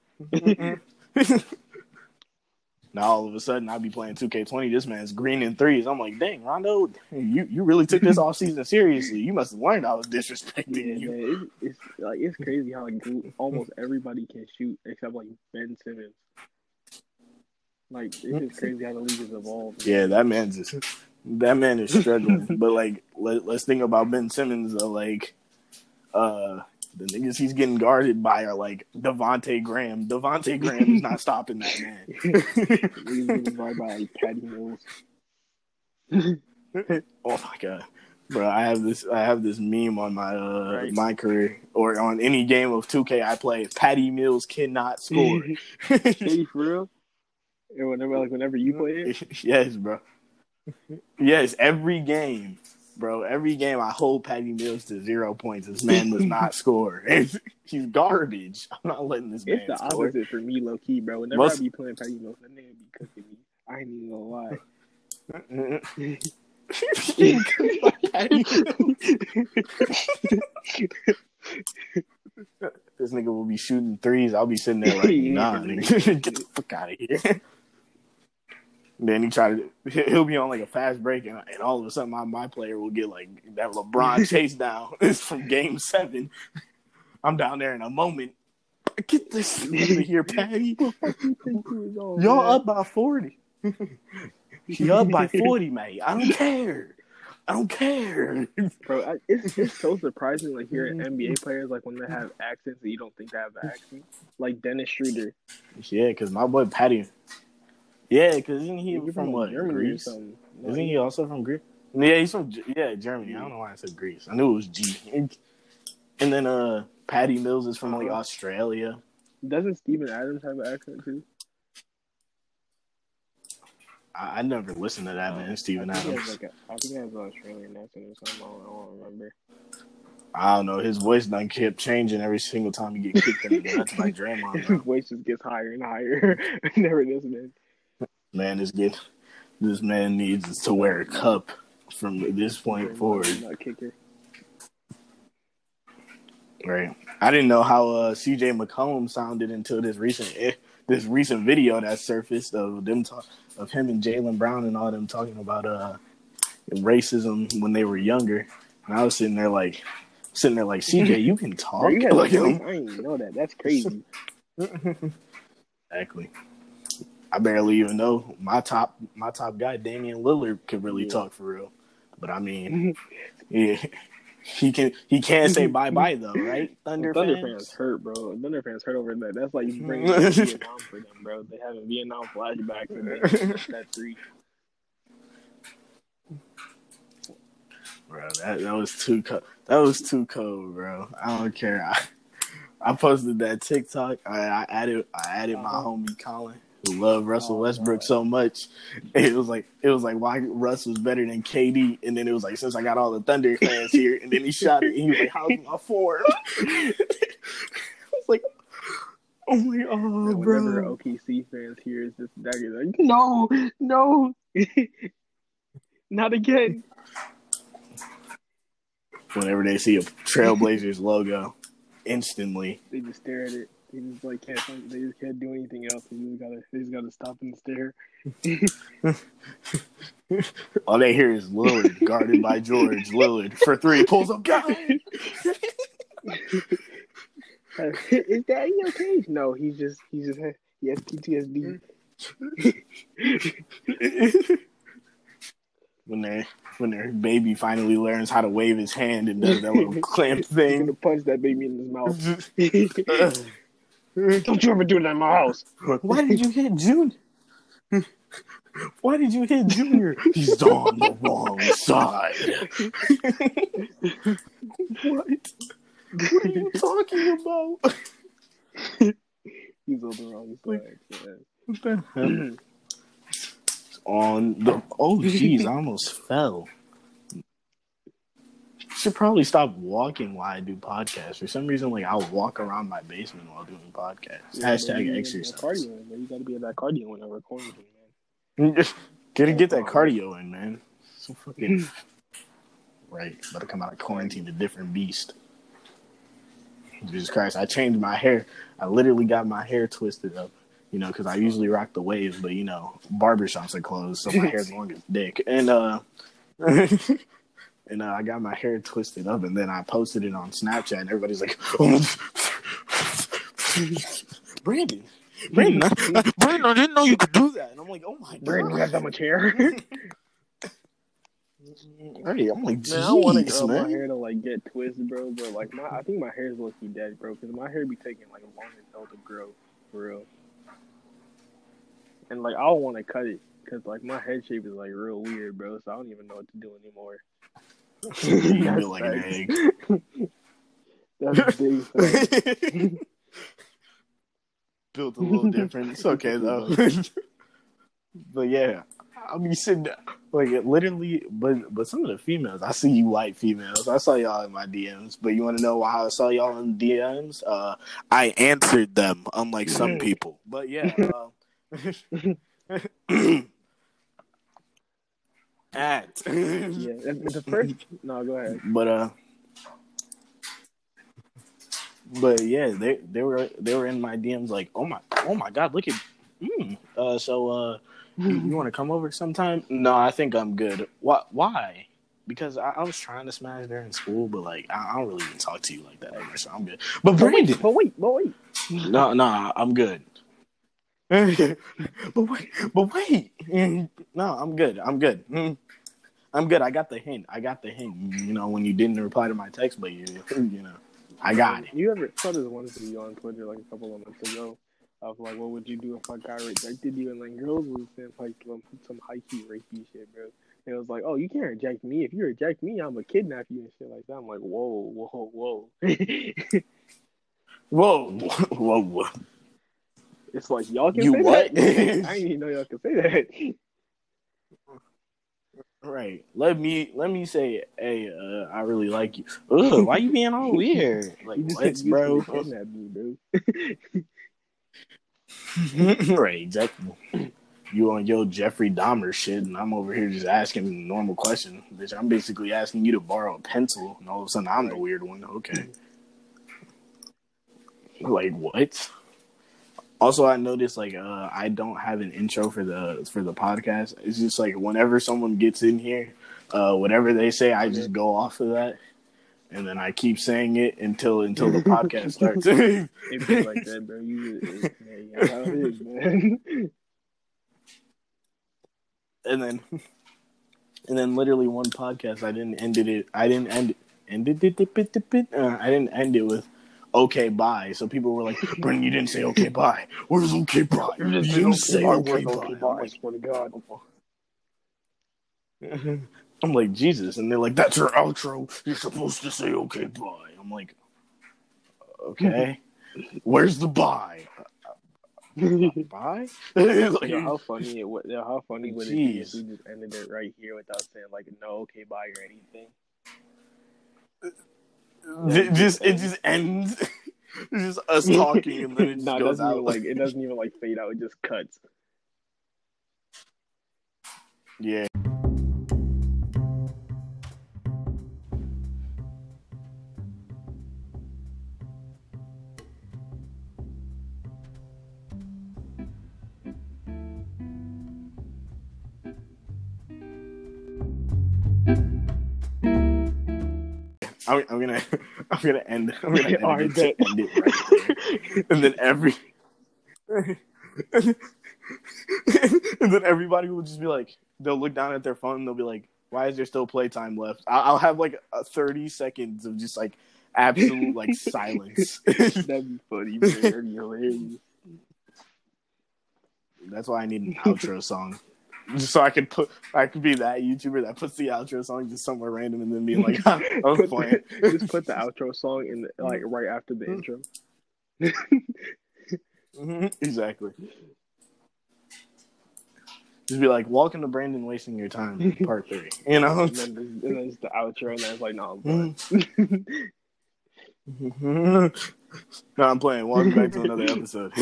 Now all of a sudden I'd be playing two K twenty. This man's green in threes. I'm like, dang, Rondo, you, you really took this off season seriously. You must have learned I was disrespecting Yeah, you. man, it's, it's like it's crazy how like almost everybody can shoot except like Ben Simmons. Like it's just crazy how the league has evolved. Yeah, that man's just, that man is struggling. But like, let, let's think about Ben Simmons though. Like, uh, the niggas he's getting guarded by are like Devontae Graham. Devontae Graham is not stopping that man. He's getting guarded by like Patty Mills. Oh my god, bro! I have this. I have this meme on my uh Right. my career or on any game of two K I play. Patty Mills cannot score. Hey, for real? And whenever like whenever you play it, Yes, bro. Yes, every game, bro. Every game I hold Patty Mills to zero points. This man does not score. He's garbage. I'm not letting this man it's the score. opposite for me, low key, bro. Whenever Most- I be playing Patty Mills, that nigga be cooking me. I ain't even gonna lie. This nigga will be shooting threes. I'll be sitting there like, nah, nigga, get the fuck out of here. Then he try to, he'll be on like a fast break, and, and all of a sudden my, my player will get like that LeBron chase down. It's from game seven. I'm down there in a moment. Get this nigga here, Patty. Y'all up by forty. You up by forty, mate. I don't care. I don't care. Bro, I, it's it's so surprising like hearing N B A players like when they have accents that you don't think they have the accent. Like Dennis Schroeder. Yeah, because my boy Patty. Yeah, because isn't he He's from what? Germany or Greece? something. No, Isn't he also from Greece? Yeah, he's from G- yeah Germany. I don't know why I said Greece. I knew it was G. And then uh, Patty Mills is from like Uh-huh. Australia. Doesn't Steven Adams have an accent too? I, I never listened to that man, Steven I think he Adams. has like a, I think he has an Australian accent or something. I don't, I don't remember. I don't know. His voice done kept changing every single time you get kicked in the nuts by Draymond. His Bro. voice just gets higher and higher. Never listening. Man, this get this man needs to wear a cup from this point forward. Not kicker. Right. I didn't know how uh, C J McCollum sounded until this recent eh, this recent video that surfaced of them talk, of him and Jaylen Brown and all them talking about uh, racism when they were younger. And I was sitting there like, sitting there like, C J, you can talk. Bro, you had like, a voice? I didn't even know that. That's crazy. Exactly. I barely even know my top my top guy, Damian Lillard, could really Yeah. talk for real. But I mean, yeah, he can he can't say bye bye though, right? Thunder, Thunder fans. fans hurt, bro. Thunder fans hurt over that. That's like you bring Vietnam for them, bro. They having Vietnam flashbacks and they that three. Bro, that that was too cold. That was too cold, bro. I don't care. I, I posted that TikTok. I, I added I added my Uh-huh. homie Colin, who loved Russell Oh, Westbrook God. so much. It was like it was like why Russ was better than K D, and then it was like since I got all the Thunder fans here, and then he shot it, and he was like, "How's my form?" I was like, "Oh my god, And whenever bro!" O K C fans hear this, that is like, no, no, not again. Whenever they see a Trailblazers logo, instantly. They just stare at it. They just like can't. They just can't do anything else. They just gotta. They just gotta stop and stare. All they hear is Lillard guarded by George. Lillard for three, pulls up, got it. Is Daddy okay? No, he's just. He's just. He has P T S D. when their when their baby finally learns how to wave his hand and does that little clamp He's gonna thing. punch that baby in his mouth. Don't you ever do that in my house. Why did you hit Junior? Why did you hit Junior? He's on the wrong side. What? What are you talking about? He's on the wrong side. Yeah. What the hell? On the oh jeez, I almost fell. Should probably stop walking while I do podcasts. For some reason, like I'll walk around my basement while doing podcasts. Yeah, Hashtag but you exercise. Cardio, man. You gotta be at that cardio when we're quarantine, man. Gotta get that cardio in, man. So fucking right. Better come out of quarantine a different beast. Jesus Christ! I changed my hair. I literally got my hair twisted up. You know, because I usually rock the waves, but you know, barbershops are closed, so my hair's long as dick. And uh, and uh, I got my hair twisted up, and then I posted it on Snapchat, and everybody's like, "Oh, Brandon, Brandon, I, Brandon, I didn't know you could do that." And I'm like, "Oh my Brandon god!" got that much hair. Right, I'm like, Man, I want to "Jeez, grow my man." hair to like get twisted, bro. But like, my I think my hair's low-key dead, bro. Because my hair be taking like long as hell to grow, for real. And like, I don't want to cut it because like my head shape is like real weird, bro. So I don't even know what to do anymore. You That's feel like an facts. egg. That's big. Facts. Built a little different. It's okay though. But yeah, I'll be sitting there, like it literally. But but some of the females, I see you white females. I saw y'all in my D Ms. But you want to know how I saw y'all in D Ms? Uh, I answered them, unlike some people. But yeah. Uh, at Yeah, that's the first. No, go ahead. but uh but yeah, they they were they were in my D Ms like, oh my oh my god, look at mm. uh so uh you, you want to come over sometime? No, I think I'm good. Why? Why? Because I, I was trying to smash there in school, but like I, I don't really even talk to you like that ever, so I'm good. But Brandon, But wait, but wait. no, no, I'm good. but wait, but wait. No, I'm good. I'm good. I'm good. I got the hint. I got the hint. You know, when you didn't reply to my text, but you, you know, I got it. You ever saw this one video on Twitter like a couple of months ago of like, what would you do if I got rejected you? And like girls was saying like some, some high key rapey shit, bro. And it was like, oh, you can't reject me. If you reject me, I'm gonna kidnap you and shit like that. I'm like, whoa, whoa, whoa. Whoa, whoa, whoa. It's like y'all can You say what? that. I didn't even know y'all can say that. Right. Let me let me say, hey, uh, I really like you. Ugh, why you being all weird? Like, You just what, you bro? just kidnap me, bro. Right, exactly. You on your Jeffrey Dahmer shit, and I'm over here just asking a normal question. Bitch, I'm basically asking you to borrow a pencil, and all of a sudden I'm the weird one. Okay. Like, what? Also, I noticed like uh, I don't have an intro for the for the podcast. It's just like whenever someone gets in here, uh, whatever they say, I just go off of that, and then I keep saying it until until the podcast starts. It be like that, bro. You, it, yeah, how it is, man. and then and then literally one podcast, I didn't end it. I didn't end it. Ended it. Uh, I didn't end it with okay, bye. So people were like, Brendan, you didn't say okay, bye. Where's okay, bye? You You just didn't say say okay, bye. okay, I'm bye. I like, swear to God. I'm like, Jesus. And they're like, that's your outro. You're supposed to say okay, bye. I'm like, okay. Where's the bye? Bye? Like, Yo, how funny it would. Yo, how funny would it be if we just ended it right here without saying like no, okay, bye or anything? It just it just ends. It's just us talking, and then it just nah, it goes doesn't out. even like it doesn't even like fade out. It just cuts. Yeah. I'm, I'm gonna, I'm gonna end. I'm gonna end, All right, it, to end it right there, and then every, and then everybody will just be like, they'll look down at their phone and they'll be like, "Why is there still playtime left?" I'll have like a thirty seconds of just like absolute like silence. That'd be funny, man. That'd be hilarious. That's why I need an outro song. Just so I could put, I could be that YouTuber that puts the outro song just somewhere random and then be like, I was Put playing. the- just put the outro song in, the, like right after the intro. Mm-hmm. Exactly. Just be like, "Welcome to Brandon Wasting Your Time, Part Three." You know, and, then, and then it's the outro, and then it's like, no, I'm no, I'm playing. Welcome back to another episode.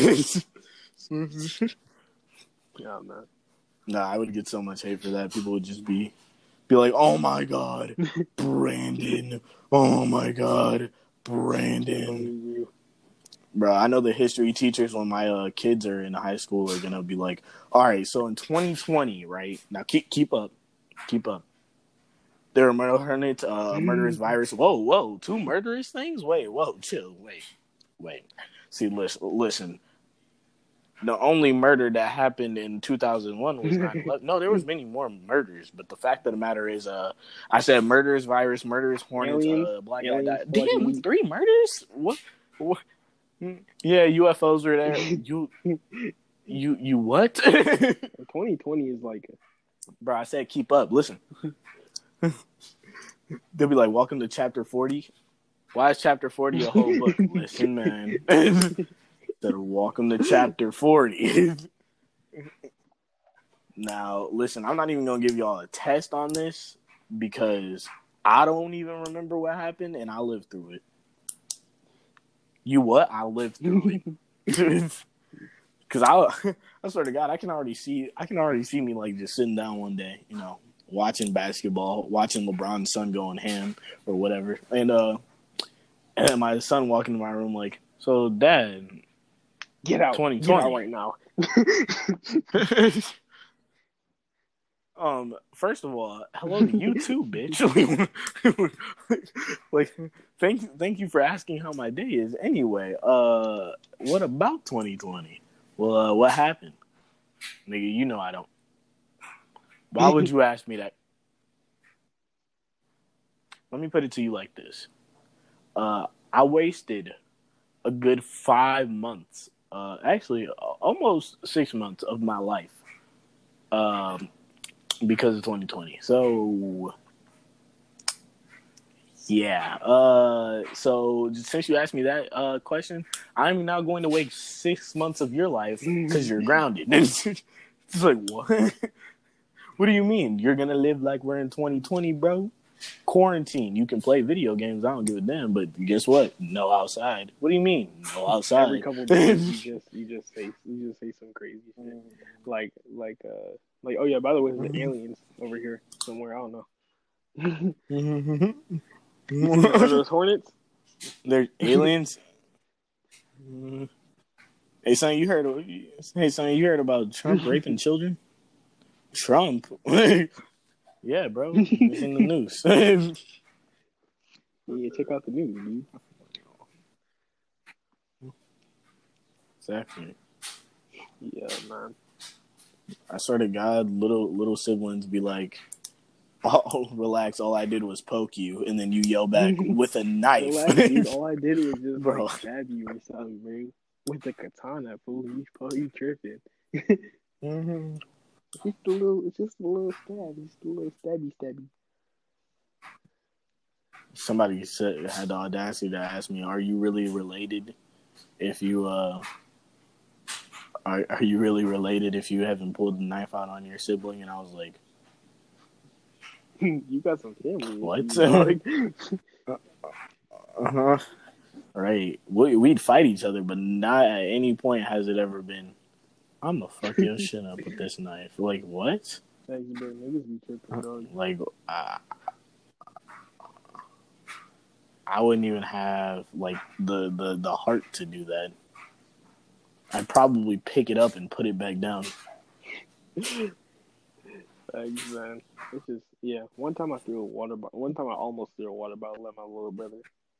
Yeah, man. Nah, I would get so much hate for that. People would just be, be like, "Oh my God, Brandon! Oh my God, Brandon!" Bro, I know the history teachers when my uh, kids are in high school are gonna be like, "All right, so in twenty twenty, right now, keep keep up, keep up. There are murder, uh, a murderous virus. Whoa, whoa, two murderous things. Wait, whoa, chill, wait, wait. See, listen, listen. The only murder that happened in two thousand one was nine eleven. No, there was many more murders, but the fact of the matter is, uh, I said murderous virus, murderous hornets, Alien? uh, black guy Alien died. fucking- Damn, three murders? What? What? Yeah, U F Os were there. You, you, you what? twenty twenty is like, Bro, I said keep up. Listen. They'll be like, welcome to chapter forty. Why is chapter forty a whole book? Listen, man. Said, welcome to chapter forty. Now, listen, I'm not even going to give y'all a test on this because I don't even remember what happened and I lived through it. You what? I lived through it. Because I, I swear to God, I can already see, I can already see me like just sitting down one day, you know, watching basketball, watching LeBron's son going ham or whatever, and uh, and my son walking in my room like, so Dad, get out, twenty get twenty out right now. Um, first of all, hello to you too, bitch. Like, thank you, thank you for asking how my day is. Anyway, uh, what about twenty twenty? Well, uh, what happened, nigga? You know I don't. Why would you ask me that? Let me put it to you like this: uh, I wasted a good five months, uh, actually, almost six months of my life, um. because of twenty twenty. So, yeah. Uh, so, since you asked me that uh, question, I'm now going to waste six months of your life because you're grounded. It's like, what? What do you mean? You're gonna live like we're in twenty twenty, bro? Quarantine. You can play video games. I don't give a damn. But guess what? No outside. What do you mean? No outside. Every couple days, you just you just say you just say some crazy shit, like like uh like oh yeah. By the way, there's the aliens over here somewhere. I don't know. Are those hornets? They're aliens. Hey son, you heard? Hey son, you heard about Trump raping children? Trump? Yeah, bro. It's in the news. Yeah, check out the news, dude. Exactly. Yeah, man. I swear to God, little little siblings be like, "Oh, relax. All I did was poke you," and then you yell back with a knife. Relax, dude. All I did was just Bro. like, stab you or something, bro. With the katana, fool. You, you tripping? Mm-hmm. It's just a little. It's just a little stab. It's just a little stabby, stabby. Somebody said had the audacity to ask me, "Are you really related? If you uh, are are you really related if you haven't pulled the knife out on your sibling?" And I was like, You got some family. "What?" Like, uh huh. Right. We we'd fight each other, but not at any point has it ever been, "I'm gonna fuck your shit up with this knife." Like what? thanks, bro. Niggas be tripping, dog. Like uh, I wouldn't even have like the, the, the heart to do that. I'd probably pick it up and put it back down. Thanks, man. It's just yeah. One time I threw a water bottle. One time I almost threw a water bottle at my little brother.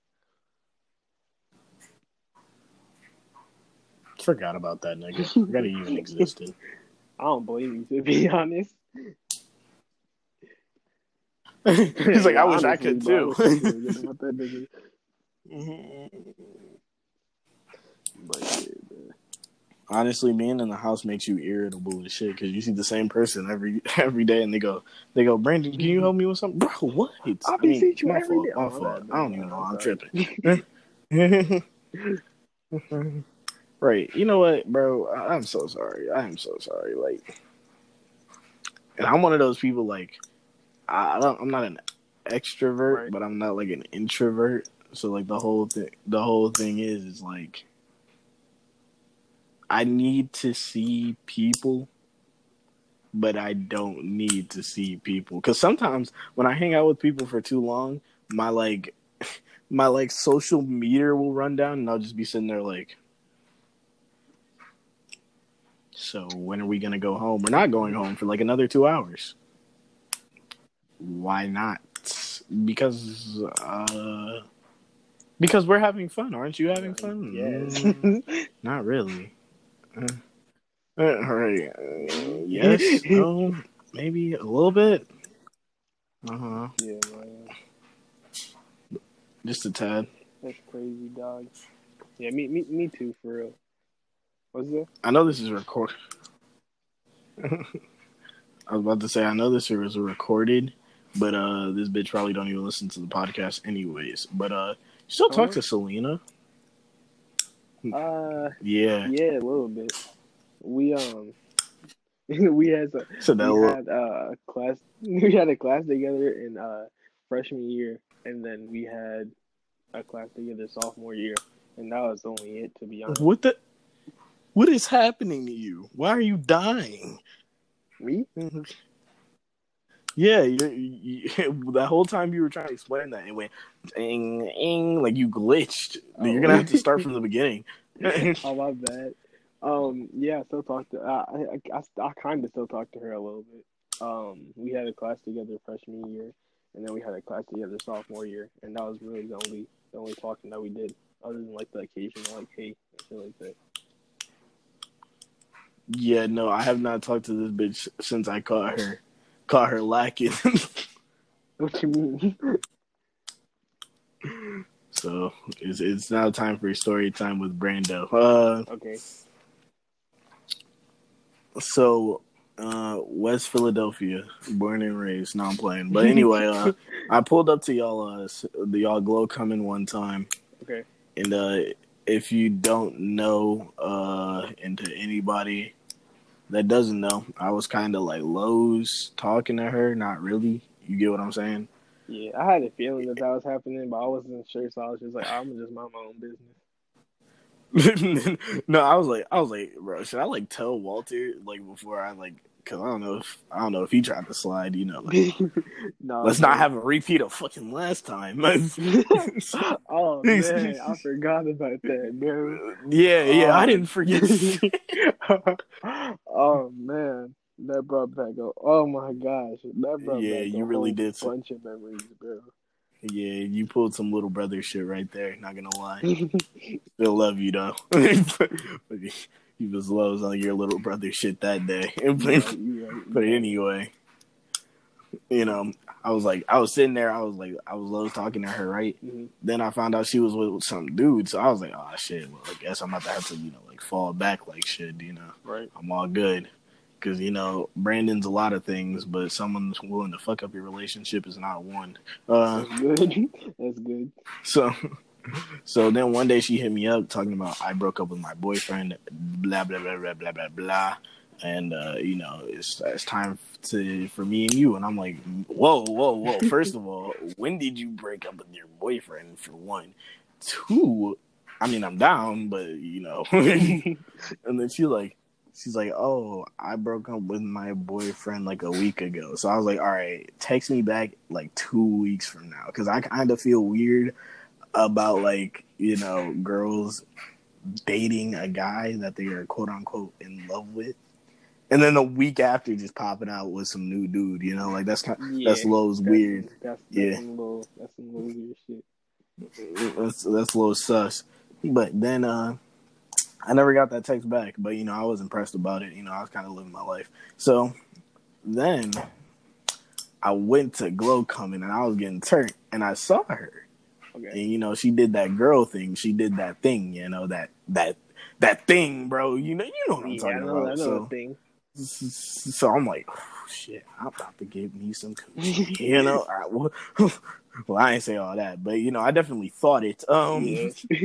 Forgot about that nigga. Forgot he even existed. I don't blame you, to be honest. He's like, I wish I Honestly, could bro, too. I wish I could forget about that nigga. But yeah, man. Honestly, being in the house makes you irritable as shit because you see the same person every every day, and they go, they go, "Brandon, can you help me with something?" Bro, what? I'll be seeing you my every fault, day. my Oh, fault. bad, I don't bad, even know. bad. I'm Sorry. tripping. Right. You know what, bro? I- I'm so sorry. I am so sorry. Like, and I'm one of those people. Like, I I don't. I'm not an extrovert, Right. but I'm not like an introvert. So like the whole thing, the whole thing is, is like, I need to see people, but I don't need to see people. Because sometimes when I hang out with people for too long, my like, my like social meter will run down, and I'll just be sitting there like, so when are we gonna go home? We're not going home for like another two hours. Why not? Because uh, because we're having fun. Aren't you having fun? Yes. Mm, not really. Uh, uh, right. Uh, yes. No. Maybe a little bit. Uh huh. Yeah, man. Just a tad. That's crazy, dog. Yeah, me, me, me too, for real. What's that? I know this is recorded. I was about to say I know this is recorded, but uh, this bitch probably don't even listen to the podcast anyways. But uh, you still talk Uh-huh. to Selena? Uh, Yeah. yeah, a little bit. We um, we had a, So that we little- had uh, a class. We had a class together in uh freshman year, and then we had a class together sophomore year, and that was only it, to be honest. what the? What is happening to you? Why are you dying? Me? Yeah, you, you, the whole time you were trying to explain that, it went ding, ding, like you glitched. Oh. You're gonna have to start from the beginning. Oh, my bad. Um, yeah, I still talk to. I I, I, I kind of still talk to her a little bit. Um, we had a class together freshman year, and then we had a class together sophomore year, and that was really the only the only talking that we did, other than like the occasional like hey and shit like that. Yeah, no, I have not talked to this bitch since I caught her, caught her lacking. What you mean? So it's it's now time for story time with Brando. Uh, Okay. so uh, West Philadelphia, born and raised. No, I'm playing. But anyway, uh, I pulled up to y'all uh, the y'all glow coming one time, Okay. and uh, if you don't know, uh, and to anybody that doesn't know, I was kind of like Lowe's talking to her. Not really. You get what I'm saying? Yeah, I had a feeling that that was happening, but I wasn't sure, so I was just like, I'm gonna just mind my own business. No, I was like, I was like, bro, should I like tell Walter like before I like, cause I don't know if I don't know if he tried to slide, you know, like, no, let's not have a repeat of fucking last time. Oh man, I forgot about that, bro. Yeah, yeah, Oh. I didn't forget. Oh man, that brought back a oh my gosh, that brought Yeah, back a you really whole did. bunch of memories, bro. Yeah, you pulled some little brother shit right there. Not gonna lie, still love you though. You was lows on your little brother shit that day. Right, right, But right. anyway, you know, I was like, I was sitting there, I was like, I was low talking to her, right? Mm-hmm. Then I found out she was with some dude, so I was like, oh shit, well, I guess I'm about to have to, you know, like fall back like shit, you know. Right. I'm all good. Because, you know, Brandon's a lot of things, but someone willing to fuck up your relationship is not one. Uh, That's good. That's good. so, so then one day she hit me up talking about I broke up with my boyfriend, blah, blah, blah, blah, blah, blah, blah. And, uh, you know, it's, it's time to for me and you. And I'm like, whoa, whoa, whoa. First of all, when did you break up with your boyfriend, for one? Two, I mean, I'm down, but, you know. And then she like, she's like, oh, I broke up with my boyfriend like a week ago. So I was like, all right, text me back like two weeks from now. Because I kind of feel weird about, like, you know, girls dating a guy that they are quote unquote in love with. And then a week after just popping out with some new dude, you know, like that's kind of, Yeah, that's Lowe's that's, weird. That's, that's Yeah. some little, that's some little weird shit. That's, that's a little sus. But then, uh, I never got that text back, but, you know, I was impressed about it. You know, I was kind of living my life. So then I went to Glow Coming and I was getting turned and I saw her. Okay. And, you know, she did that girl thing. She did that thing, you know, that, that, that thing, bro. You know, you know what I'm Yeah, talking I know, about. I know so, the thing. so I'm like, oh, shit, I'm about to get me some coochie, you know? I, well, well, I ain't say all that, but, you know, I definitely thought it. Um, Yeah.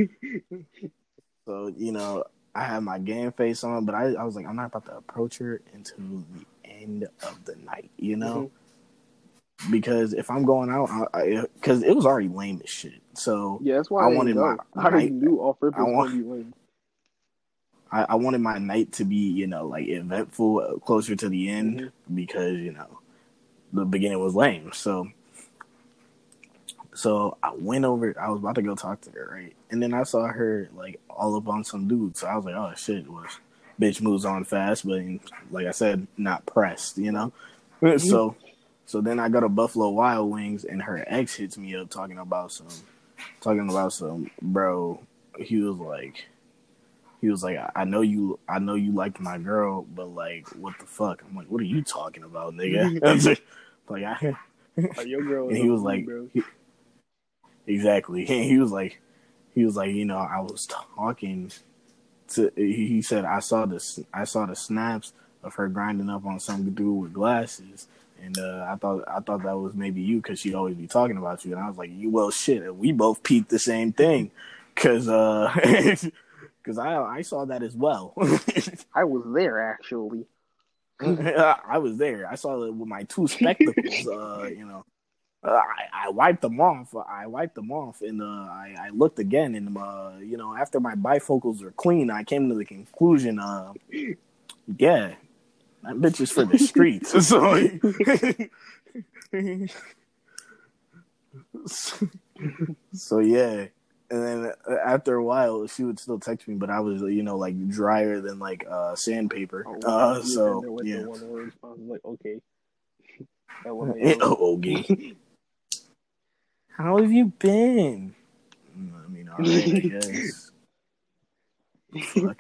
So, you know, I had my game face on, but I, I was like, I'm not about to approach her until the end of the night, you know? Mm-hmm. Because if I'm going out, because it was already lame as shit. So, yeah, that's why I, I wanted go. my. I already night, knew off purpose I, want, be lame. I, I wanted my night to be, you know, like eventful, uh, closer to the end, mm-hmm. because, you know, the beginning was lame. So, So I went over, I was about to go talk to her, right? And then I saw her, like, all up on some dude. So I was like, oh, shit, well, bitch moves on fast. But, like I said, not pressed, you know? Mm-hmm. So so then I go to Buffalo Wild Wings, and her ex hits me up talking about some, talking about some, bro, he was like, he was like, I know you, I know you liked my girl, but, like, what the fuck? I'm like, what are you talking about, nigga? like, I... Oh, your girl and he was like, bro. He, exactly. He was like, he was like, you know, I was talking to. He said I saw this, I saw the snaps of her grinding up on some dude with glasses, and uh, I thought, I thought that was maybe you because she'd always be talking about you. And I was like, you well, shit, we both peeped the same thing, because, uh, because I, I saw that as well. I was there actually. I was there. I saw it with my two spectacles. uh, you know. Uh, I, I wiped them off. I wiped them off, and uh, I, I looked again, and uh, you know, after my bifocals were clean, I came to the conclusion, uh, yeah, that bitch is for the streets. so, so yeah, and then after a while, she would still text me, but I was, you know, like drier than like uh, sandpaper. Oh, uh, so yeah, the one word response was like, okay, oh, okay. How have you been? I mean, all right, I guess. Fuck.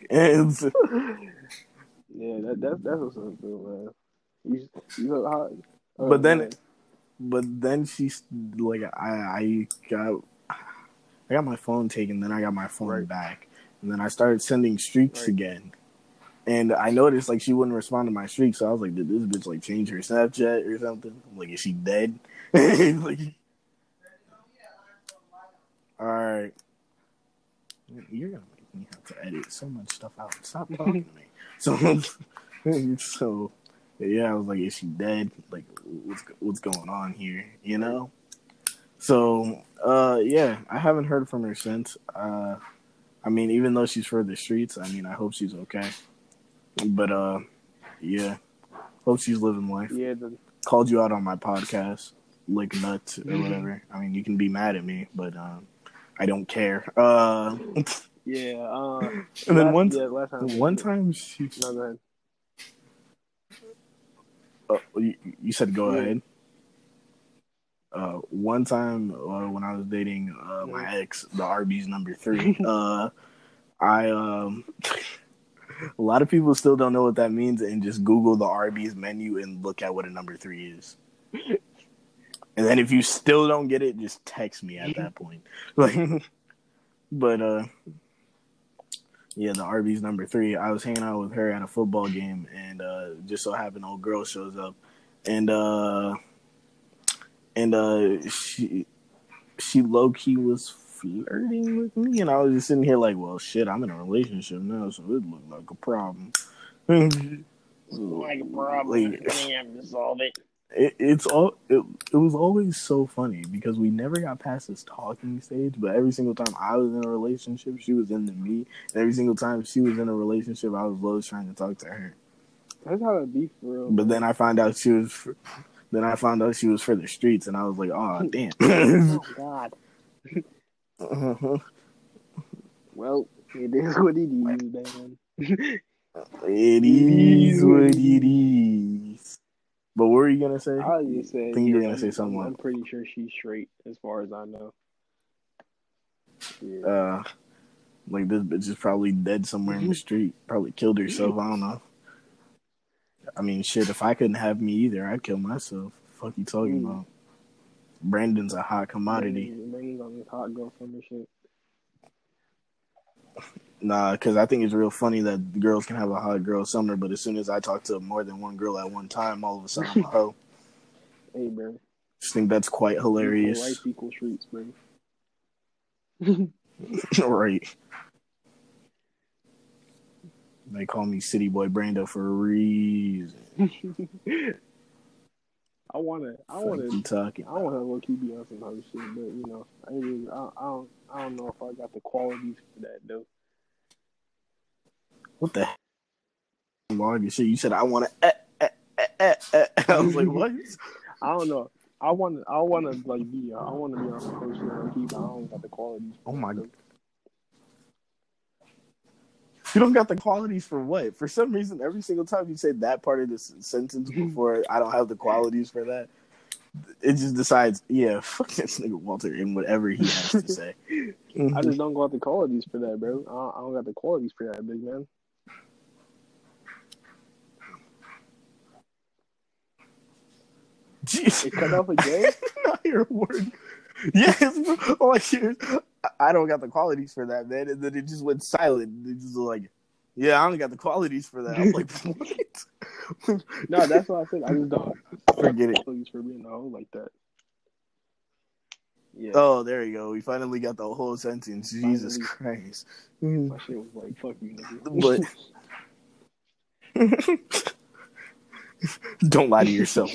Yeah, that that that's what's up, man. You, you know how, oh, but then, man. but then she's like, I I got I got my phone taken, then I got my phone right. back, and then I started sending streaks right. again. And I noticed like she wouldn't respond to my streaks, so I was like, did this bitch like change her Snapchat or something? I'm like, is she dead? like. All right. You're going to make me have to edit so much stuff out. Stop talking to me. So, So, yeah, I was like, is she dead? Like, what's what's going on here? You know. So, uh, yeah, I haven't heard from her since. Uh, I mean, even though she's for the streets, I mean, I hope she's okay. But, uh, yeah, hope she's living life. Yeah, the, Called you out on my podcast, like nuts or whatever. I mean, you can be mad at me, but um, I don't care. Uh, yeah. Uh, and then last, one, yeah, last time, one time she. No, go ahead. Uh, you, you said go Yeah. ahead. Uh, one time uh, when I was dating uh, my ex, the Arby's number three, uh, I um, a lot of people still don't know what that means, and just Google the Arby's menu and look at what a number three is. And then if you still don't get it, just text me at that point. Like, but uh, yeah, the Arby's number three. I was hanging out with her at a football game, and uh, just so happened, old girl shows up, and uh. And uh, she she low key was flirting with me, and I was just sitting here like, well, shit, I'm in a relationship now, so it looked like a problem. Like a problem, Like, we have to solve it. it it's all it, it was always so funny because we never got past this talking stage, but every single time I was in a relationship, she was into me, and every single time she was in a relationship, I was always trying to talk to her. That's how it be for real. But then I found out she was. For, Then I found out she was for the streets, and I was like, "Oh, damn!" Oh God. uh-huh. Well, it is what it is, man. It is what it is. But what were you gonna say? I was just saying. I think you were yeah, gonna say I'm, something. I'm pretty sure she's straight, as far as I know. Yeah. Uh, like this bitch is probably dead somewhere in the street. Probably killed herself. I don't know. I mean, shit. If I couldn't have me either, I'd kill myself. Fuck you talking Mm. about? Brandon's a hot commodity. Brandon's Brandon's on this hot girl summer shit. Nah, because I think it's real funny that the girls can have a hot girl summer, but as soon as I talk to more than one girl at one time, all of a sudden I'm a hoe. Hey, bro. Just think that's quite hilarious. Equal life, equal streets, bro. Right. They call me City Boy Brando for a reason. I wanna, I Fuck wanna, you talking I wanna low key be on some other shit, but you know, I ain't really, I, I don't, I don't know if I got the qualities for that though. What the heck? Long as shit. You said I want to. Eh, eh, eh, eh, eh. I was like, what? I don't know. I want to. I want to like be. I want to be on some person low key, but I don't got the qualities. Oh my god. You don't got the qualities for what? For some reason, every single time you say that part of this sentence before, I don't have the qualities for that. It just decides, yeah, fuck this nigga Walter and whatever he has to say. I just don't got the qualities for that, bro. I don't, I don't got the qualities for that, big man. Jeez. It cut off a J? Not your word. Yes, all I hear is, I don't got the qualities for that, man. And then it just went silent. It just like, yeah, I don't got the qualities for that. I'm like, what? No, that's what I said. I just don't Forget it. qualities for being a hoe like that. Yeah. Oh, there you go. We finally got the whole sentence. Jesus Christ. My shit was like, fuck you, nigga. But don't lie to yourself.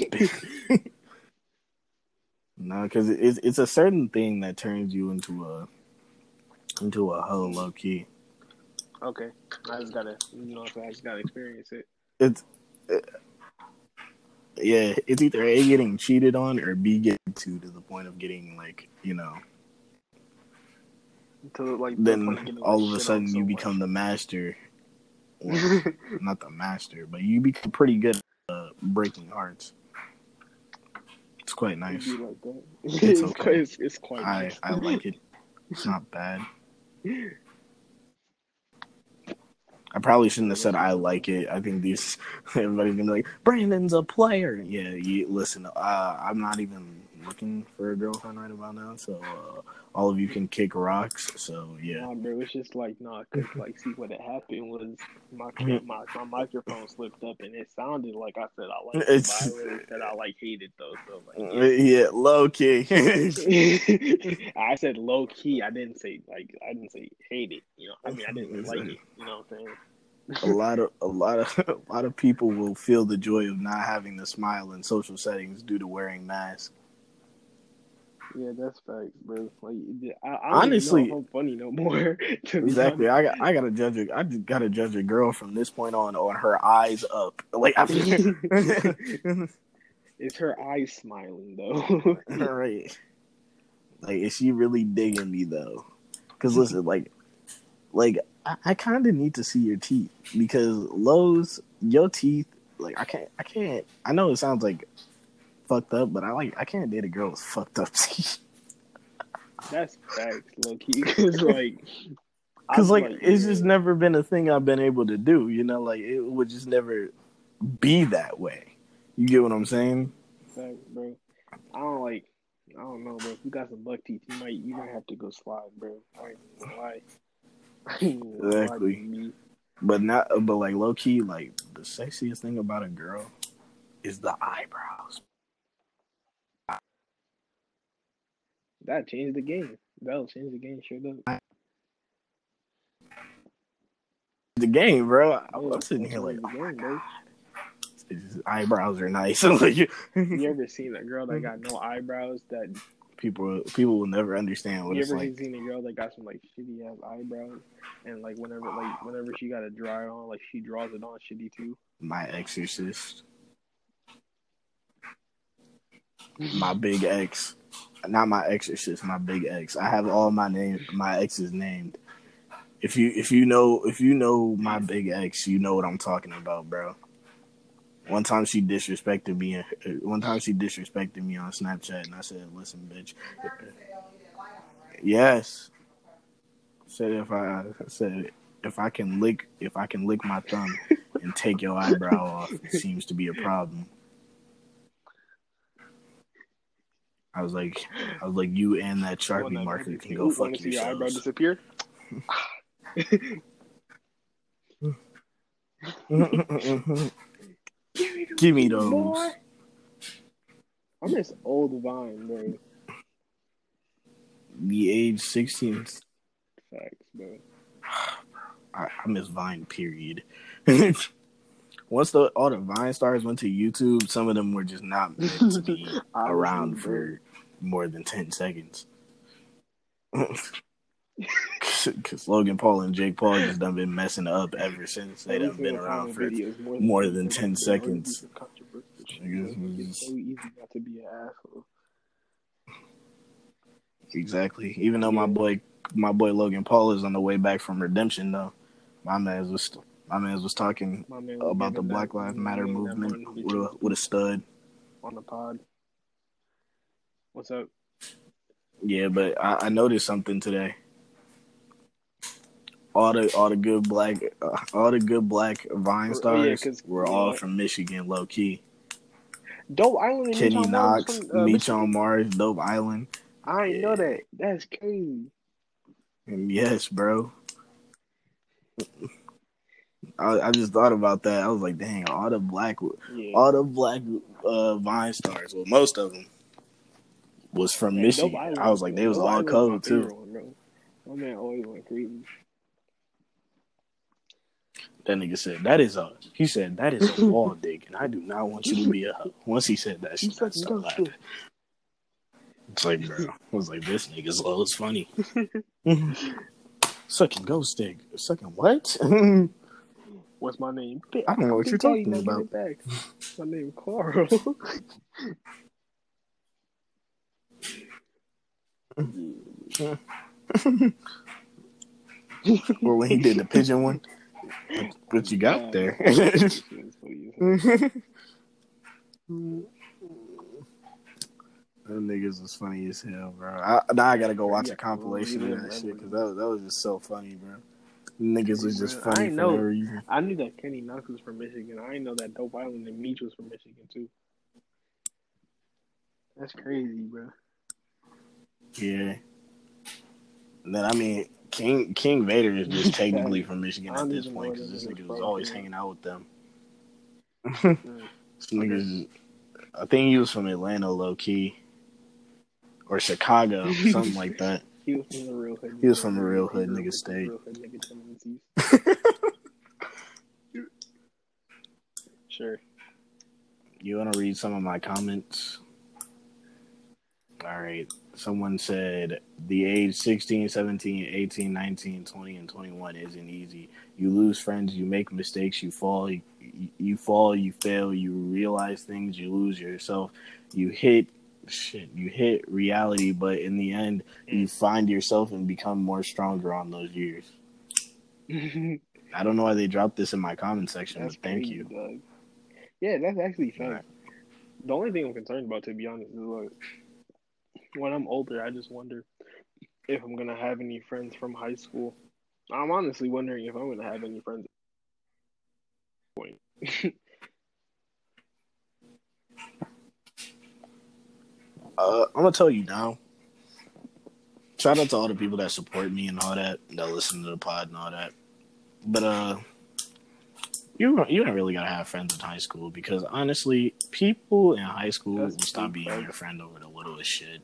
No, because it's it's a certain thing that turns you into a into a hoe, low key. Okay, I just gotta, you know, so I just gotta experience it. It's it, yeah, it's either A, getting cheated on, or B, getting to to the point of getting like, you know. Until, like, then all of a sudden so you become much. the master. Well, not the master, but you become pretty good at uh, breaking hearts. It's quite nice. Like that. It's okay. It's, it's quite I, nice. I like it. It's not bad. I probably shouldn't have said I like it. I think these everybody's gonna be like, Brandon's a player. Yeah, you listen. Uh, I'm not even looking for a girlfriend right about now, so uh, all of you can kick rocks. So yeah, nah, bro, it's just like nah, cause like see what had happened was my my my microphone slipped up and it sounded like I said I like it, but I really said I like hate it though. So like yeah, yeah low key. I said low key. I didn't say like I didn't say hate it. You know, I mean I didn't like it. You know what I'm saying? a lot of a lot of a lot of people will feel the joy of not having to smile in social settings due to wearing masks. Yeah, that's facts, bro. Like, I, I don't Honestly, even know if I'm funny no more. To be exactly. honest. I got I gotta judge a, I just gotta judge a girl from this point on on her eyes up. Like I Is her eyes smiling though? all right. Like is she really digging me though? Because listen, like like I, I kind of need to see your teeth because Lowe's, your teeth. Like I can't I can't. I know it sounds like fucked up, but I like I can't date a girl with fucked up teeth. That's facts, low key. Cause like, Cause like, like it's yeah. just never been a thing I've been able to do. You know, like it would just never be that way. You get what I'm saying? Facts, bro. I don't like. I don't know, bro. If you got some buck teeth, you might you might have to go slide, bro. I ain't gonna lie. I ain't gonna lie to Exactly. you. But not. But like low key, like the sexiest thing about a girl is the eyebrows. That changed the game. That'll change the game, sure does. The game, bro. Yeah, I'm sitting here that like, changed the oh my game, bro. god, his eyebrows are nice. Like, You ever seen a girl that got no eyebrows? That people, people will never understand what you it's ever like. seen a girl that got some like shitty ass eyebrows, and like whenever like whenever she got a dry on, like she draws it on shitty too. My exorcist, my big ex, not my exorcist, my big ex. I have all my name, my exes named. If you if you know if you know my big ex, you know what I'm talking about, bro. One time she disrespected me. One time she disrespected me on Snapchat, and I said, "Listen, bitch." Yes. Said if I said if I can lick if I can lick my thumb and take your eyebrow off, it seems to be a problem. I was like, I was like, you and that Sharpie Wanna, marker can ooh, go fuck wanna see your eyebrow yourselves. disappear? Give me those. Boy. I miss old Vine, bro. The age sixteen. Facts, bro. I, I miss Vine. Period. Once the all the Vine stars went to YouTube, some of them were just not meant to be around for more than ten seconds. Because Logan Paul and Jake Paul just done been messing up ever since they done been around for more, more than ten seconds. It's so easy not to be an asshole. Exactly. Even though my boy, my boy Logan Paul is on the way back from redemption, though, my man was my man was talking man was about the Black Lives Matter movement with a with a stud on the pod. What's up? Yeah, but I, I noticed something today. All the all the good black uh, all the good black Vine stars oh, yeah, were all know, from Michigan, low key. Dope Island, Kenny Knox, from, uh, Meech on Mars, Dope Island. I didn't yeah. know that. That's crazy. And yes, bro. I, I just thought about that. I was like, dang, all the black, yeah. all the black uh, Vine stars, well, most of them was from yeah, Michigan. Island, I was like, they was all Island code too. One, my man always went crazy. That nigga said, that is a, he said, that is a wall dig, and I do not want you to be a hoe. Once he said that, she started laughing. It's like, bro, I was like, this nigga's low is funny. Sucking ghost dig. Sucking what? What's my name? I don't know what you're talking you about. Back. My name Carl. Or when he did the pigeon one. What you got yeah, there? Them niggas was funny as hell, bro. I, now I gotta go watch yeah, a compilation of that shit because that, that was just so funny, bro. Niggas was just funny I for know, no reason. I knew that Kenny Knox was from Michigan. I didn't know that Dope Island and Meech was from Michigan too. That's crazy, bro. Yeah. And then I mean, King King Vader is just technically from Michigan at this point because this nigga was always hanging out with them. This niggas, I think he was from Atlanta, low key, or Chicago, something like that. He was from the real hood. He was from the real hood nigga state. Sure. You want to read some of my comments? All right. Someone said the age sixteen, seventeen, eighteen, nineteen, twenty, and twenty-one isn't easy. You lose friends, you make mistakes, you fall, you, you fall, you fail, you realize things, you lose yourself, you hit shit, you hit reality, but in the end, you find yourself and become more stronger on those years. I don't know why they dropped this in my comment section, That's but thank crazy, you. dog. Yeah, that's actually fun. Right. The only thing I'm concerned about, to be honest, is like when I'm older, I just wonder if I'm gonna have any friends from high school. I'm honestly wondering if I'm gonna have any friends. Point. Uh, I'm gonna tell you now. Shout out to all the people that support me and all that, that listen to the pod and all that. But uh, you you don't really gotta have friends in high school, because honestly, people in high school That's will stop big, being bro. your friend over the littlest shit.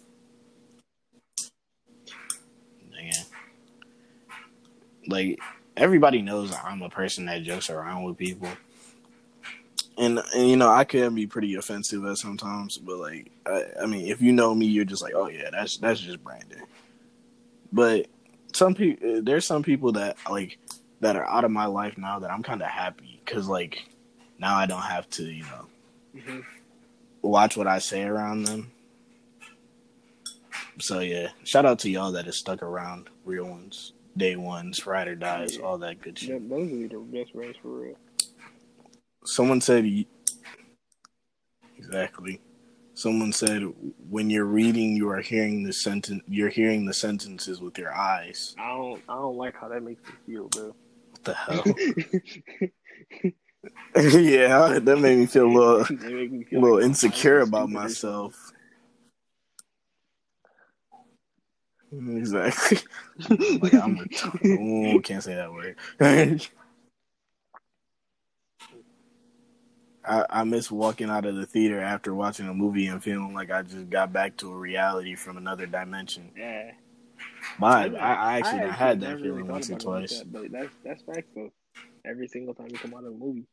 Yeah. Like, everybody knows I'm a person that jokes around with people. And, and you know, I can be pretty offensive at sometimes, but like, I, I mean, if you know me, you're just like, oh yeah, that's that's just Brandon. But some people, there's some people that like that are out of my life now that I'm kind of happy, because like now I don't have to, you know, Mm-hmm. watch what I say around them. So yeah, shout out to y'all that is stuck around, real ones, day ones, ride or dies, Yeah. all that good shit. That, those are the best friends for real. Someone said, exactly. Someone said, when you're reading, you are hearing the sentence. You're hearing the sentences with your eyes. I don't, I don't like how that makes me feel, bro. What the hell? Yeah, that made me feel a little, They make me a feel little like I'm insecure high and about stupid or myself. Exactly. Like, I'm retarded. Oh, can't say that word. I, I miss walking out of the theater after watching a movie and feeling like I just got back to a reality from another dimension. Yeah. But I, I actually I I had that never feeling really thought once or about it like twice. that, but that's that's facts though. Every single time you come out of a movie.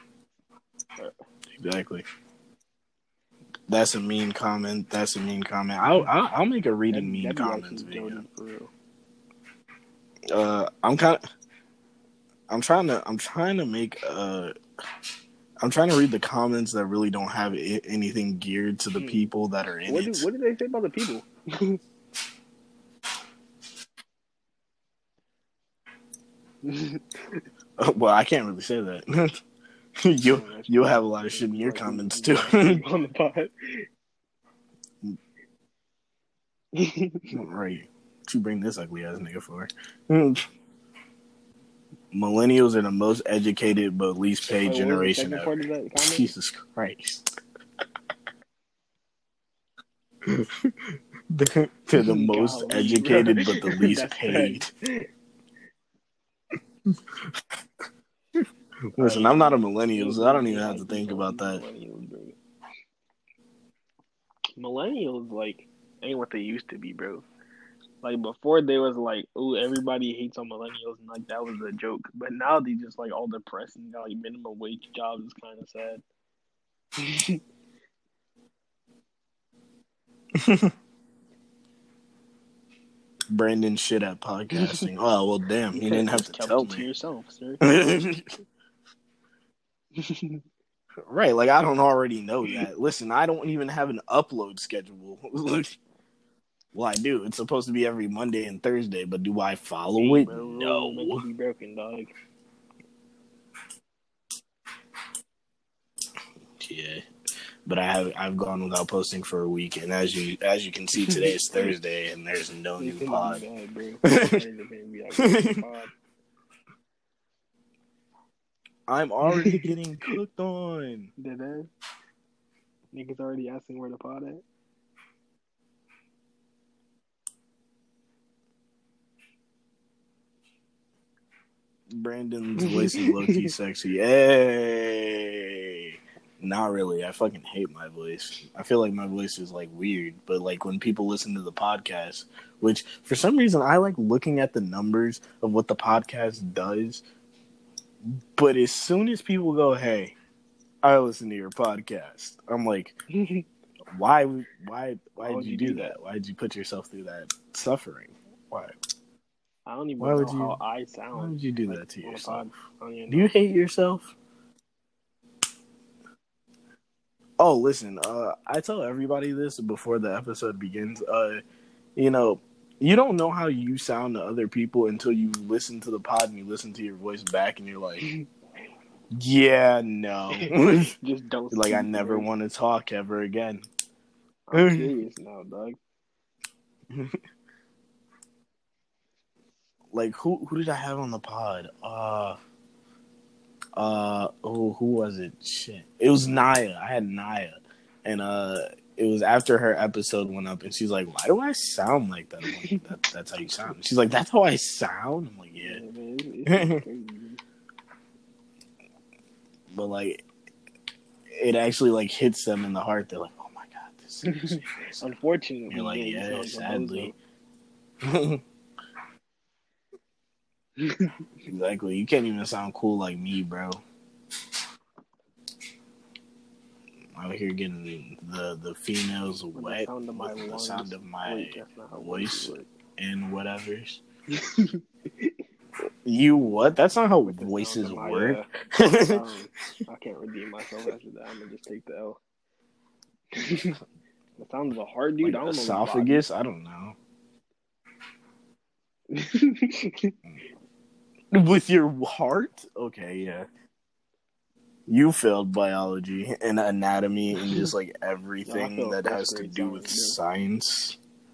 Exactly. That's a mean comment. That's a mean comment. I'll I'll, I'll make a reading That'd, mean that'd be comments actually video. jody for real. Uh, I'm kind of. I'm trying to. I'm trying to make. Uh, I'm trying to read the comments that really don't have I- anything geared to the Hmm. people that are in What it. do, what did they say about the people? Well, I can't really say that. you Oh, that's you'll true. have a lot of shit in your Like, comments I'm too. just on the pod. Right. What you bring this ugly ass nigga for? Millennials are the most educated but least paid Wait, what was the generation second ever. part of that comment? Jesus Christ. They're, they're the most Golly, educated bro. but the least That's paid. facts. Listen, Hey, I'm not a man. millennial, so I don't even have to think about that. Millennials, bro. Millennials, like, ain't what they used to be, bro. Like, before they was like, ooh, everybody hates on millennials, and like that was a joke. But now they just like all depressed and got like minimum wage jobs. Is kind of sad. Brandon shit at podcasting. Oh, well, damn. You didn't have to Kept tell it to me. yourself, sir. Right, like I don't already know that. Listen, I don't even have an upload schedule. Well, I do. It's supposed to be every Monday and Thursday, but do I follow Hey, it? bro, rules No. are meant to be broken, dog. Yeah, but I have I've gone without posting for a week, and as you as you can see, today is Thursday, and there's no It's new gonna pod. be bad, bro. It's gonna be like, where's the pod? I'm already getting cooked on. Dead ass. Niggas already asking where the pod at. Brandon's voice is low key sexy. Hey, not really. I fucking hate my voice. I feel like my voice is like weird, but like when people listen to the podcast, which for some reason I like looking at the numbers of what the podcast does. But as soon as people go, hey, I listen to your podcast. I'm like, why, why, why, Why did would you, you do do that? that? Why did you put yourself through that suffering? Why? I don't even Why know would you? how I Why sound. would you do like, that to on a yourself? pod. I don't even Do you know. hate yourself? Oh, listen. Uh, I tell everybody this before the episode begins. Uh, you know, you don't know how you sound to other people until you listen to the pod and you listen to your voice back, and you're like, yeah, no. Just don't. Like, I speak, never bro. want to talk ever again. I'm serious now, dog. Like, who who did I have on the pod? Uh, uh, oh, who was it? Shit, it was Naya. I had Naya, and uh, it was after her episode went up, and she's like, "Why do I sound like that?" I'm like, that that's how you sound. She's like, "That's how I sound." I'm like, "Yeah," Yeah, man, it's, it's crazy. Man. but like, it actually like hits them in the heart. They're like, "Oh my god, this." Is Unfortunately, You're like, yeah, you "Yeah, sound like a sadly." bozo. Exactly. You can't even sound cool like me, bro. Out here getting the, the females With wet the sound of my with the lungs. sound of my Wait, that's not how voice work. and whatever's. You what? That's not how With the voices sound of my, work. uh, um, I can't redeem myself after that. I'm gonna just take the L. The sound of a heart, dude. Like I don't esophagus? I don't know. know. With your heart? Okay, yeah. You failed biology and anatomy and just like everything No, that has to do with science.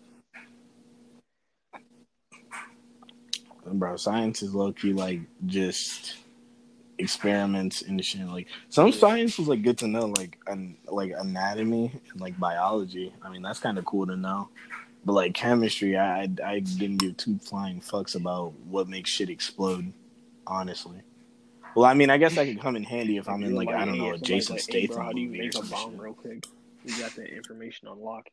Bro, science is low key like just experiments and shit. Like some yeah. science was like good to know, like an, like anatomy and like biology. I mean, that's kind of cool to know. But like chemistry, I, I I didn't give two flying fucks about what makes shit explode. Honestly. Well, I mean, I guess that could come in handy if Like, I'm in like, like I don't hey, know, a Jason like, Statham hey, bro, how do you movie make or a some bomb shit. real quick? You got that information on lock.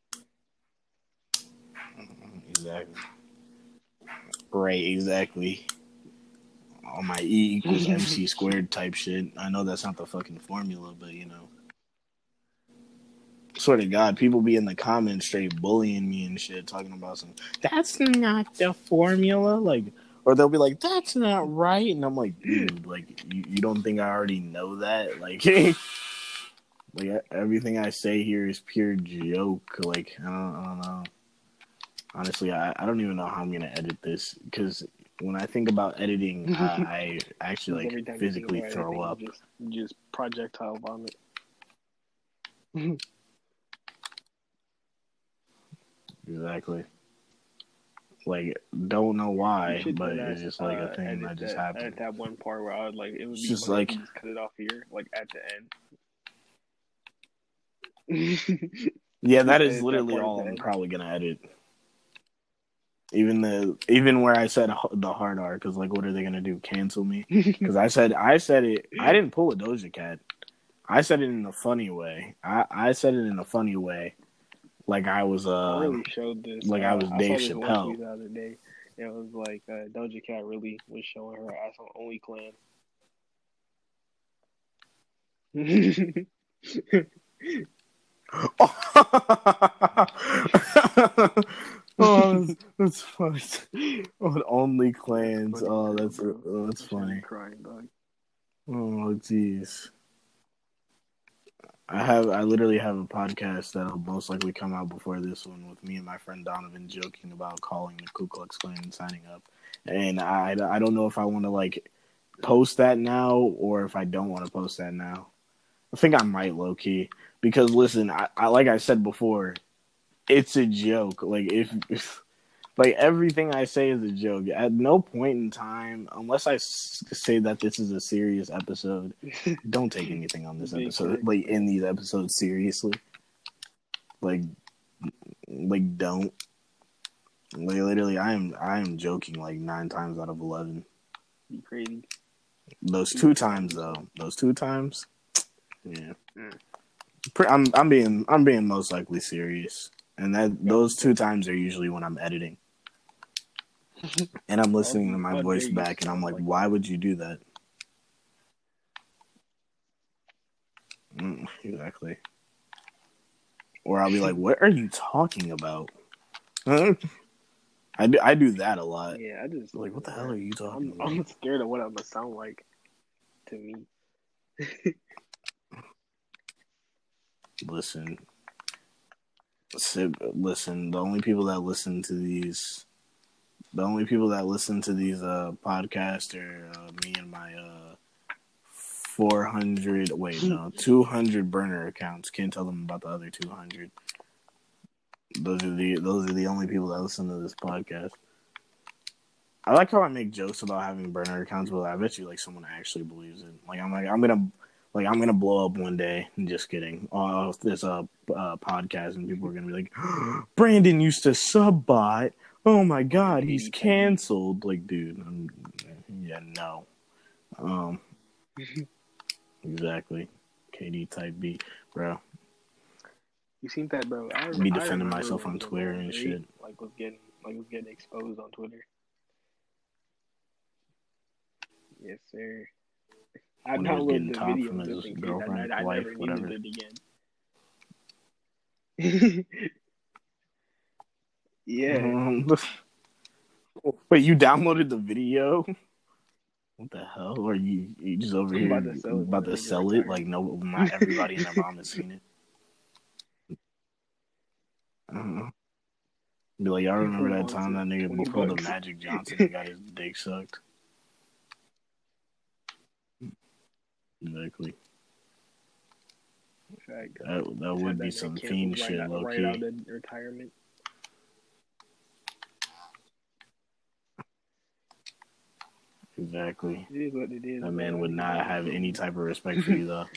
Exactly. Right, exactly. On my E equals M C squared type shit. I know that's not the fucking formula, but you know. Swear to God, people be in the comments straight bullying me and shit, talking about some, that's not the formula. Like, or they'll be like, that's not right. And I'm like, dude, like, you, you don't think I already know that? Like, like everything I say here is pure joke. Like, I don't, I don't know. Honestly, I, I don't even know how I'm going to edit this, because when I think about editing, I, I actually, like, physically throw up. Just, just projectile vomit. Exactly. Like, don't know why, but that, it's just like uh, a thing that just that, happened. At that one part where I would like, it would It's be just funny like, if you just cut it off here, like at the end. Yeah, that is literally all I'm probably gonna edit. Even the even where I said the hard R, because like, what are they gonna do? Cancel me? Because I said I said it. I didn't pull a Doja Cat. I said it in a funny way. I, I said it in a funny way, like I was uh, I really showed this. Like uh, I was I Dave saw this Chappelle. one tweet the other day. It was like uh, Doja Cat really was showing her ass on OnlyClan. Oh, that's, that's funny. On OnlyClans. Oh, that's oh, that's funny. Crying, dog. Oh, jeez. I have I literally have a podcast that'll most likely come out before this one with me and my friend Donovan joking about calling the Ku Klux Klan and signing up. And I, I don't know if I want to like post that now or if I don't want to post that now. I think I might low key because listen, I, I like I said before, it's a joke. Like if, if like everything I say is a joke. At no point in time, unless I s- say that this is a serious episode, don't take anything on this episode, like in these episodes, seriously. Like, like don't. Like literally, I am I am joking like nine times out of eleven. You crazy? Those two times though, those two times, yeah. I'm I'm being I'm being most likely serious, and that those two times are usually when I'm editing. And I'm listening to my voice back, and I'm like, why would you do that? Mm, exactly. Or I'll be like, "What are you talking about?" I do. I do that a lot. Yeah, I just Like, what the hell are you talking I'm, about? I'm scared of what I'm gonna sound like to me. Listen, listen. The only people that listen to these, the only people that listen to these uh, podcasts are uh, me and my uh, four hundred. Wait, no, two hundred burner accounts. Can't tell them about the other two hundred. Those are the those are the only people that listen to this podcast. I like how I make jokes about having burner accounts, but I bet you like someone actually believes it. Like I'm like I'm gonna like I'm gonna blow up one day. Just kidding. Off this uh, uh podcast, and people are gonna be like, Brandon used to subbot. Oh my god, he's canceled. Like, dude, I'm, yeah, no. Um, exactly. K D type B, bro. You seen that, bro? I, Be I defending remember myself when on Twitter Jamal and Murray, shit. Like was getting like was getting exposed on Twitter. Yes, sir. I When he was downloaded getting the top video from his just in case. I, girlfriend, I, I wife, never whatever. needed it again. Yeah. Um, wait, you downloaded the video? What the hell? Are you, you just over I'm here about to sell it. about to sell it? Like, no, not everybody and their mom has seen it. Uh-huh. Be like, y'all remember that time that nigga pulled a Magic Johnson and got his dick sucked? Exactly. Fact. That that would be some fiend shit, right, low right key. out of retirement. Exactly. It is what it is. That man would not have any type of respect for you, though.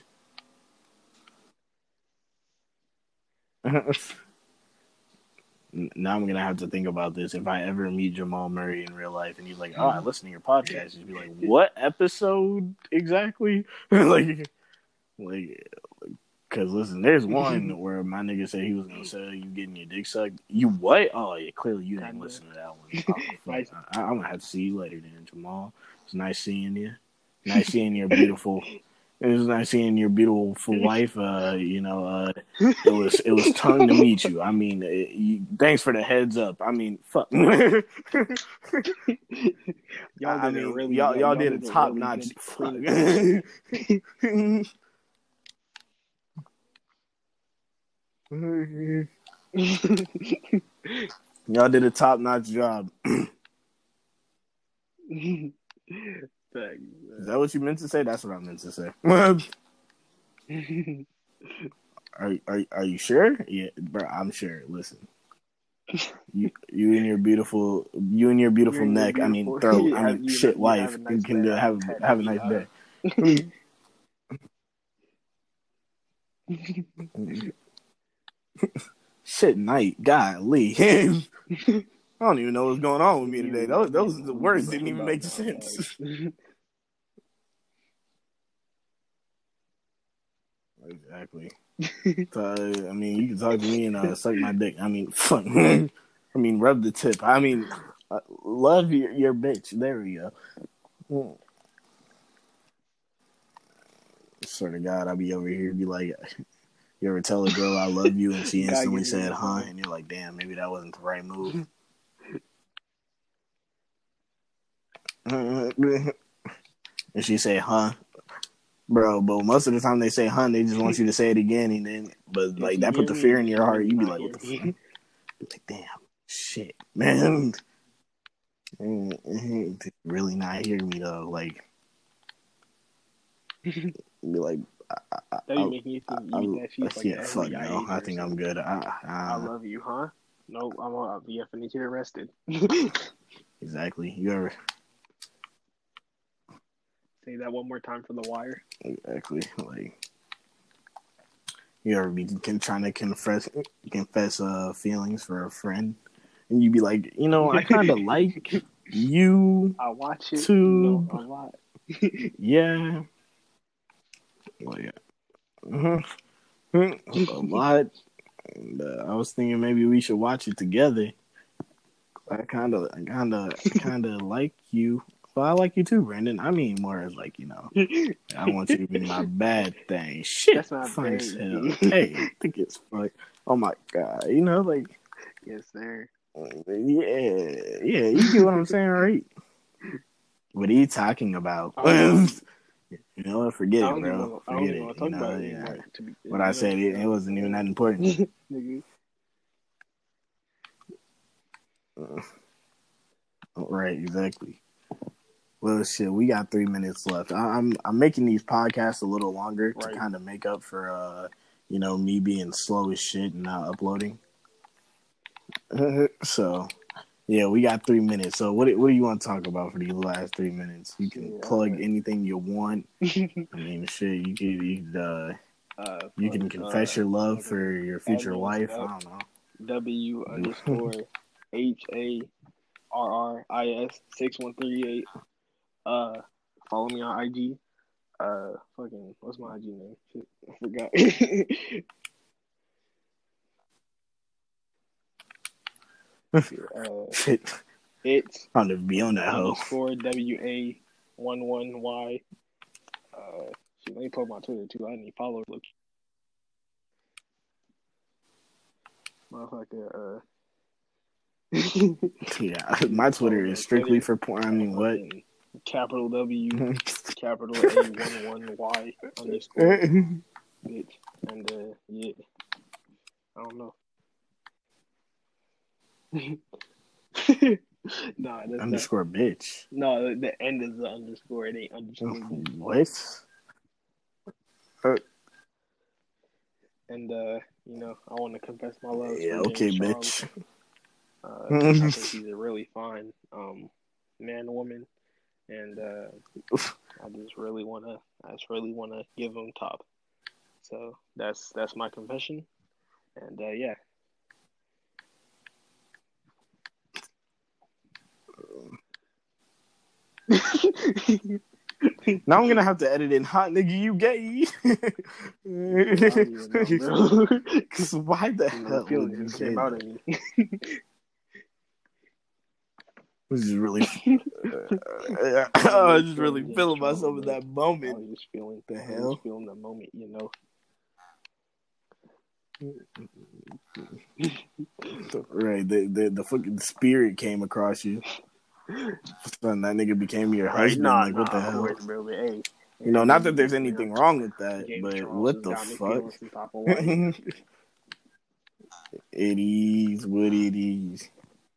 Now I'm gonna have to think about this. If I ever meet Jamal Murray in real life, and he's like, "Oh, I listen to your podcast," he'd be like, "What episode exactly?" like, like, because listen, there's one where my nigga said he was gonna sell you getting your dick sucked. You what? Oh yeah, clearly you didn't listen to that one. Oh, nice. I, I'm gonna have to see you later, then, Jamal. It's nice seeing you. Nice seeing your beautiful. It was nice seeing your beautiful wife. Uh, you know, uh, it was it was tongue to meet you. I mean, it, you, thanks for the heads up. I mean, fuck. y'all I mean, really, y'all, y'all, y'all did, did a top notch. Y'all did a top notch job. Is that what you meant to say? That's what I meant to say. are are are you sure? Yeah, bro, I'm sure. Listen, you you and your beautiful you and your beautiful You're neck. Beautiful. I mean, throat. I mean, shit, you wife. Nice can day. have have, have a nice day. Shit, night. Golly. I don't even know what's going on with me today. Those those the words didn't even make sense. Exactly. So, I mean, you can talk to me and uh, suck my dick. I mean, fuck. I mean, rub the tip. I mean, uh, love your your bitch. There we go. Swear to God, I'll be over here be like, you ever tell a girl I love you and she instantly said, huh? And you're like, damn, maybe that wasn't the right move. And she say, huh? Bro, but most of the time they say, huh, they just want you to say it again. And then, but like, that put the fear in your heart. You be like, what the fuck? Be like, damn, shit, man. Really not hearing me, though. Like, be like, I, I, that you make me think you I, that she's I, like yeah, fuck no. I think I'm good. I, I, I love you, huh? Nope, I'm I'll be finna get arrested. Exactly. You ever say that one more time for the wire? Exactly. Like, you ever be can, trying to confess confess uh feelings for a friend, and you be like, you know, I kind of like you. I watch it too. You know, a lot. Yeah. Well, yeah. Mm-hmm. A lot. And, uh, I was thinking maybe we should watch it together. I kind of, I kind of, kind of like you Well, I like you too, Brandon. I mean more as like, you know, I want you to be my bad thing. Shit, That's not funny bad. as hell. Hey, I think it's funny. Oh my god, you know, like, Yes, sir. yeah, yeah, you get what I'm saying, right? What are you talking about? Um, You know what? Forget I it, don't even bro. want. I don't Forget even it. want to You talk know, about it yeah. anymore. To be, What I said, it, it wasn't even that important. Nigga. Right, exactly. Well, shit, we got three minutes left. I- I'm I'm making these podcasts a little longer to Right. kind of make up for, uh, you know, me being slow as shit and not uploading. So, yeah, we got three minutes. So, what do- what do you want to talk about for these last three minutes? You can Yeah, plug alright. anything you want. I mean, shit, you can you, could, uh, uh, you can fuck, confess uh, your love fucking for your add future me on wife. I Snap. don't know. W underscore H A R R I S six one three eight. Uh, follow me on I G. Uh, fucking, what's my I G name? Shit, I forgot. uh, Shit, it's I'm gonna be on that hoe. underscore W A one one Y. Uh, shit, let me pull up my Twitter too. I need followers. Look, motherfucker. Uh. Yeah, my Twitter is strictly for porn. I mean, what? Capital W, capital A one one Y underscore bitch, and uh, yeah, I don't know. Nah, that's Underscore not. bitch. No, the, the end is the underscore. It ain't underscore bitch. What? Uh, And uh, you know, I want to confess my love yeah, for okay, James bitch. Charles. Uh, I think he's a really fine um man, woman, and uh, I just really wanna, I just really wanna give him top. So that's that's my confession, and uh, yeah. Now I'm gonna have to edit in hot nigga, you gay. I don't even know, bro. Why the You know, hell feeling would you just say came out that? of me. This is really. Uh, I was just really feeling myself in that I moment. was just feeling The I was hell? just feeling the moment, you know. Right, the, the the fucking spirit came across you. Son, that nigga became your Right? husband. Nah, like, nah, what the of hell? course, bro. But hey, You know, not that hey, there's you anything know, wrong with that, James but Charles what just the got me fuck? feeling some type of way. It is what it is.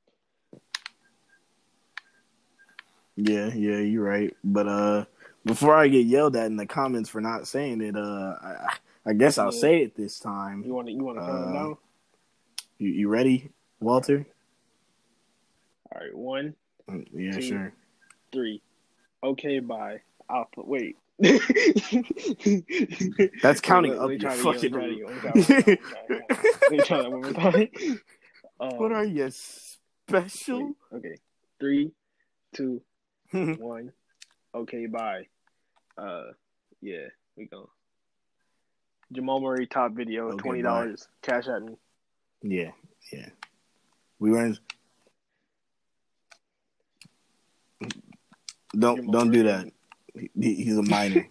Yeah, yeah, you're right. But uh, before I get yelled at in the comments for not saying it, uh, I, I guess I'll Yeah. say it this time. You want to you want to count it Uh, down? You, you ready, Walter? All right, one, Yeah, two, sure. three. Okay, bye. I'll put. Wait. That's counting Wait, up let me your try it fucking. again, let me try it again, let me try it one more time. Let me try that one more time. Um, What are you, special? wait, okay, three, two, one. Okay, bye. Uh, yeah, we go. Jamal Murray top video, Okay, twenty dollars. Cash at me. Yeah, yeah. We were in. Don't Jamal don't do Murray. that. He, he's a minor.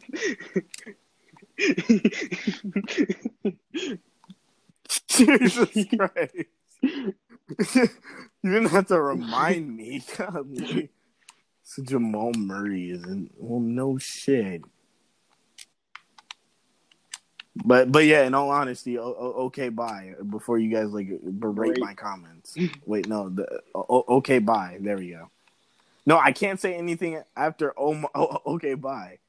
Jesus Christ! You didn't have to remind me. God, so Jamal Murray isn't. Well, no shit. But but yeah, in all honesty, o- o- okay, bye. Before you guys like berate Berate. my comments. Wait, no. The o- okay, bye. There we go. No, I can't say anything after oh, my, oh okay, bye.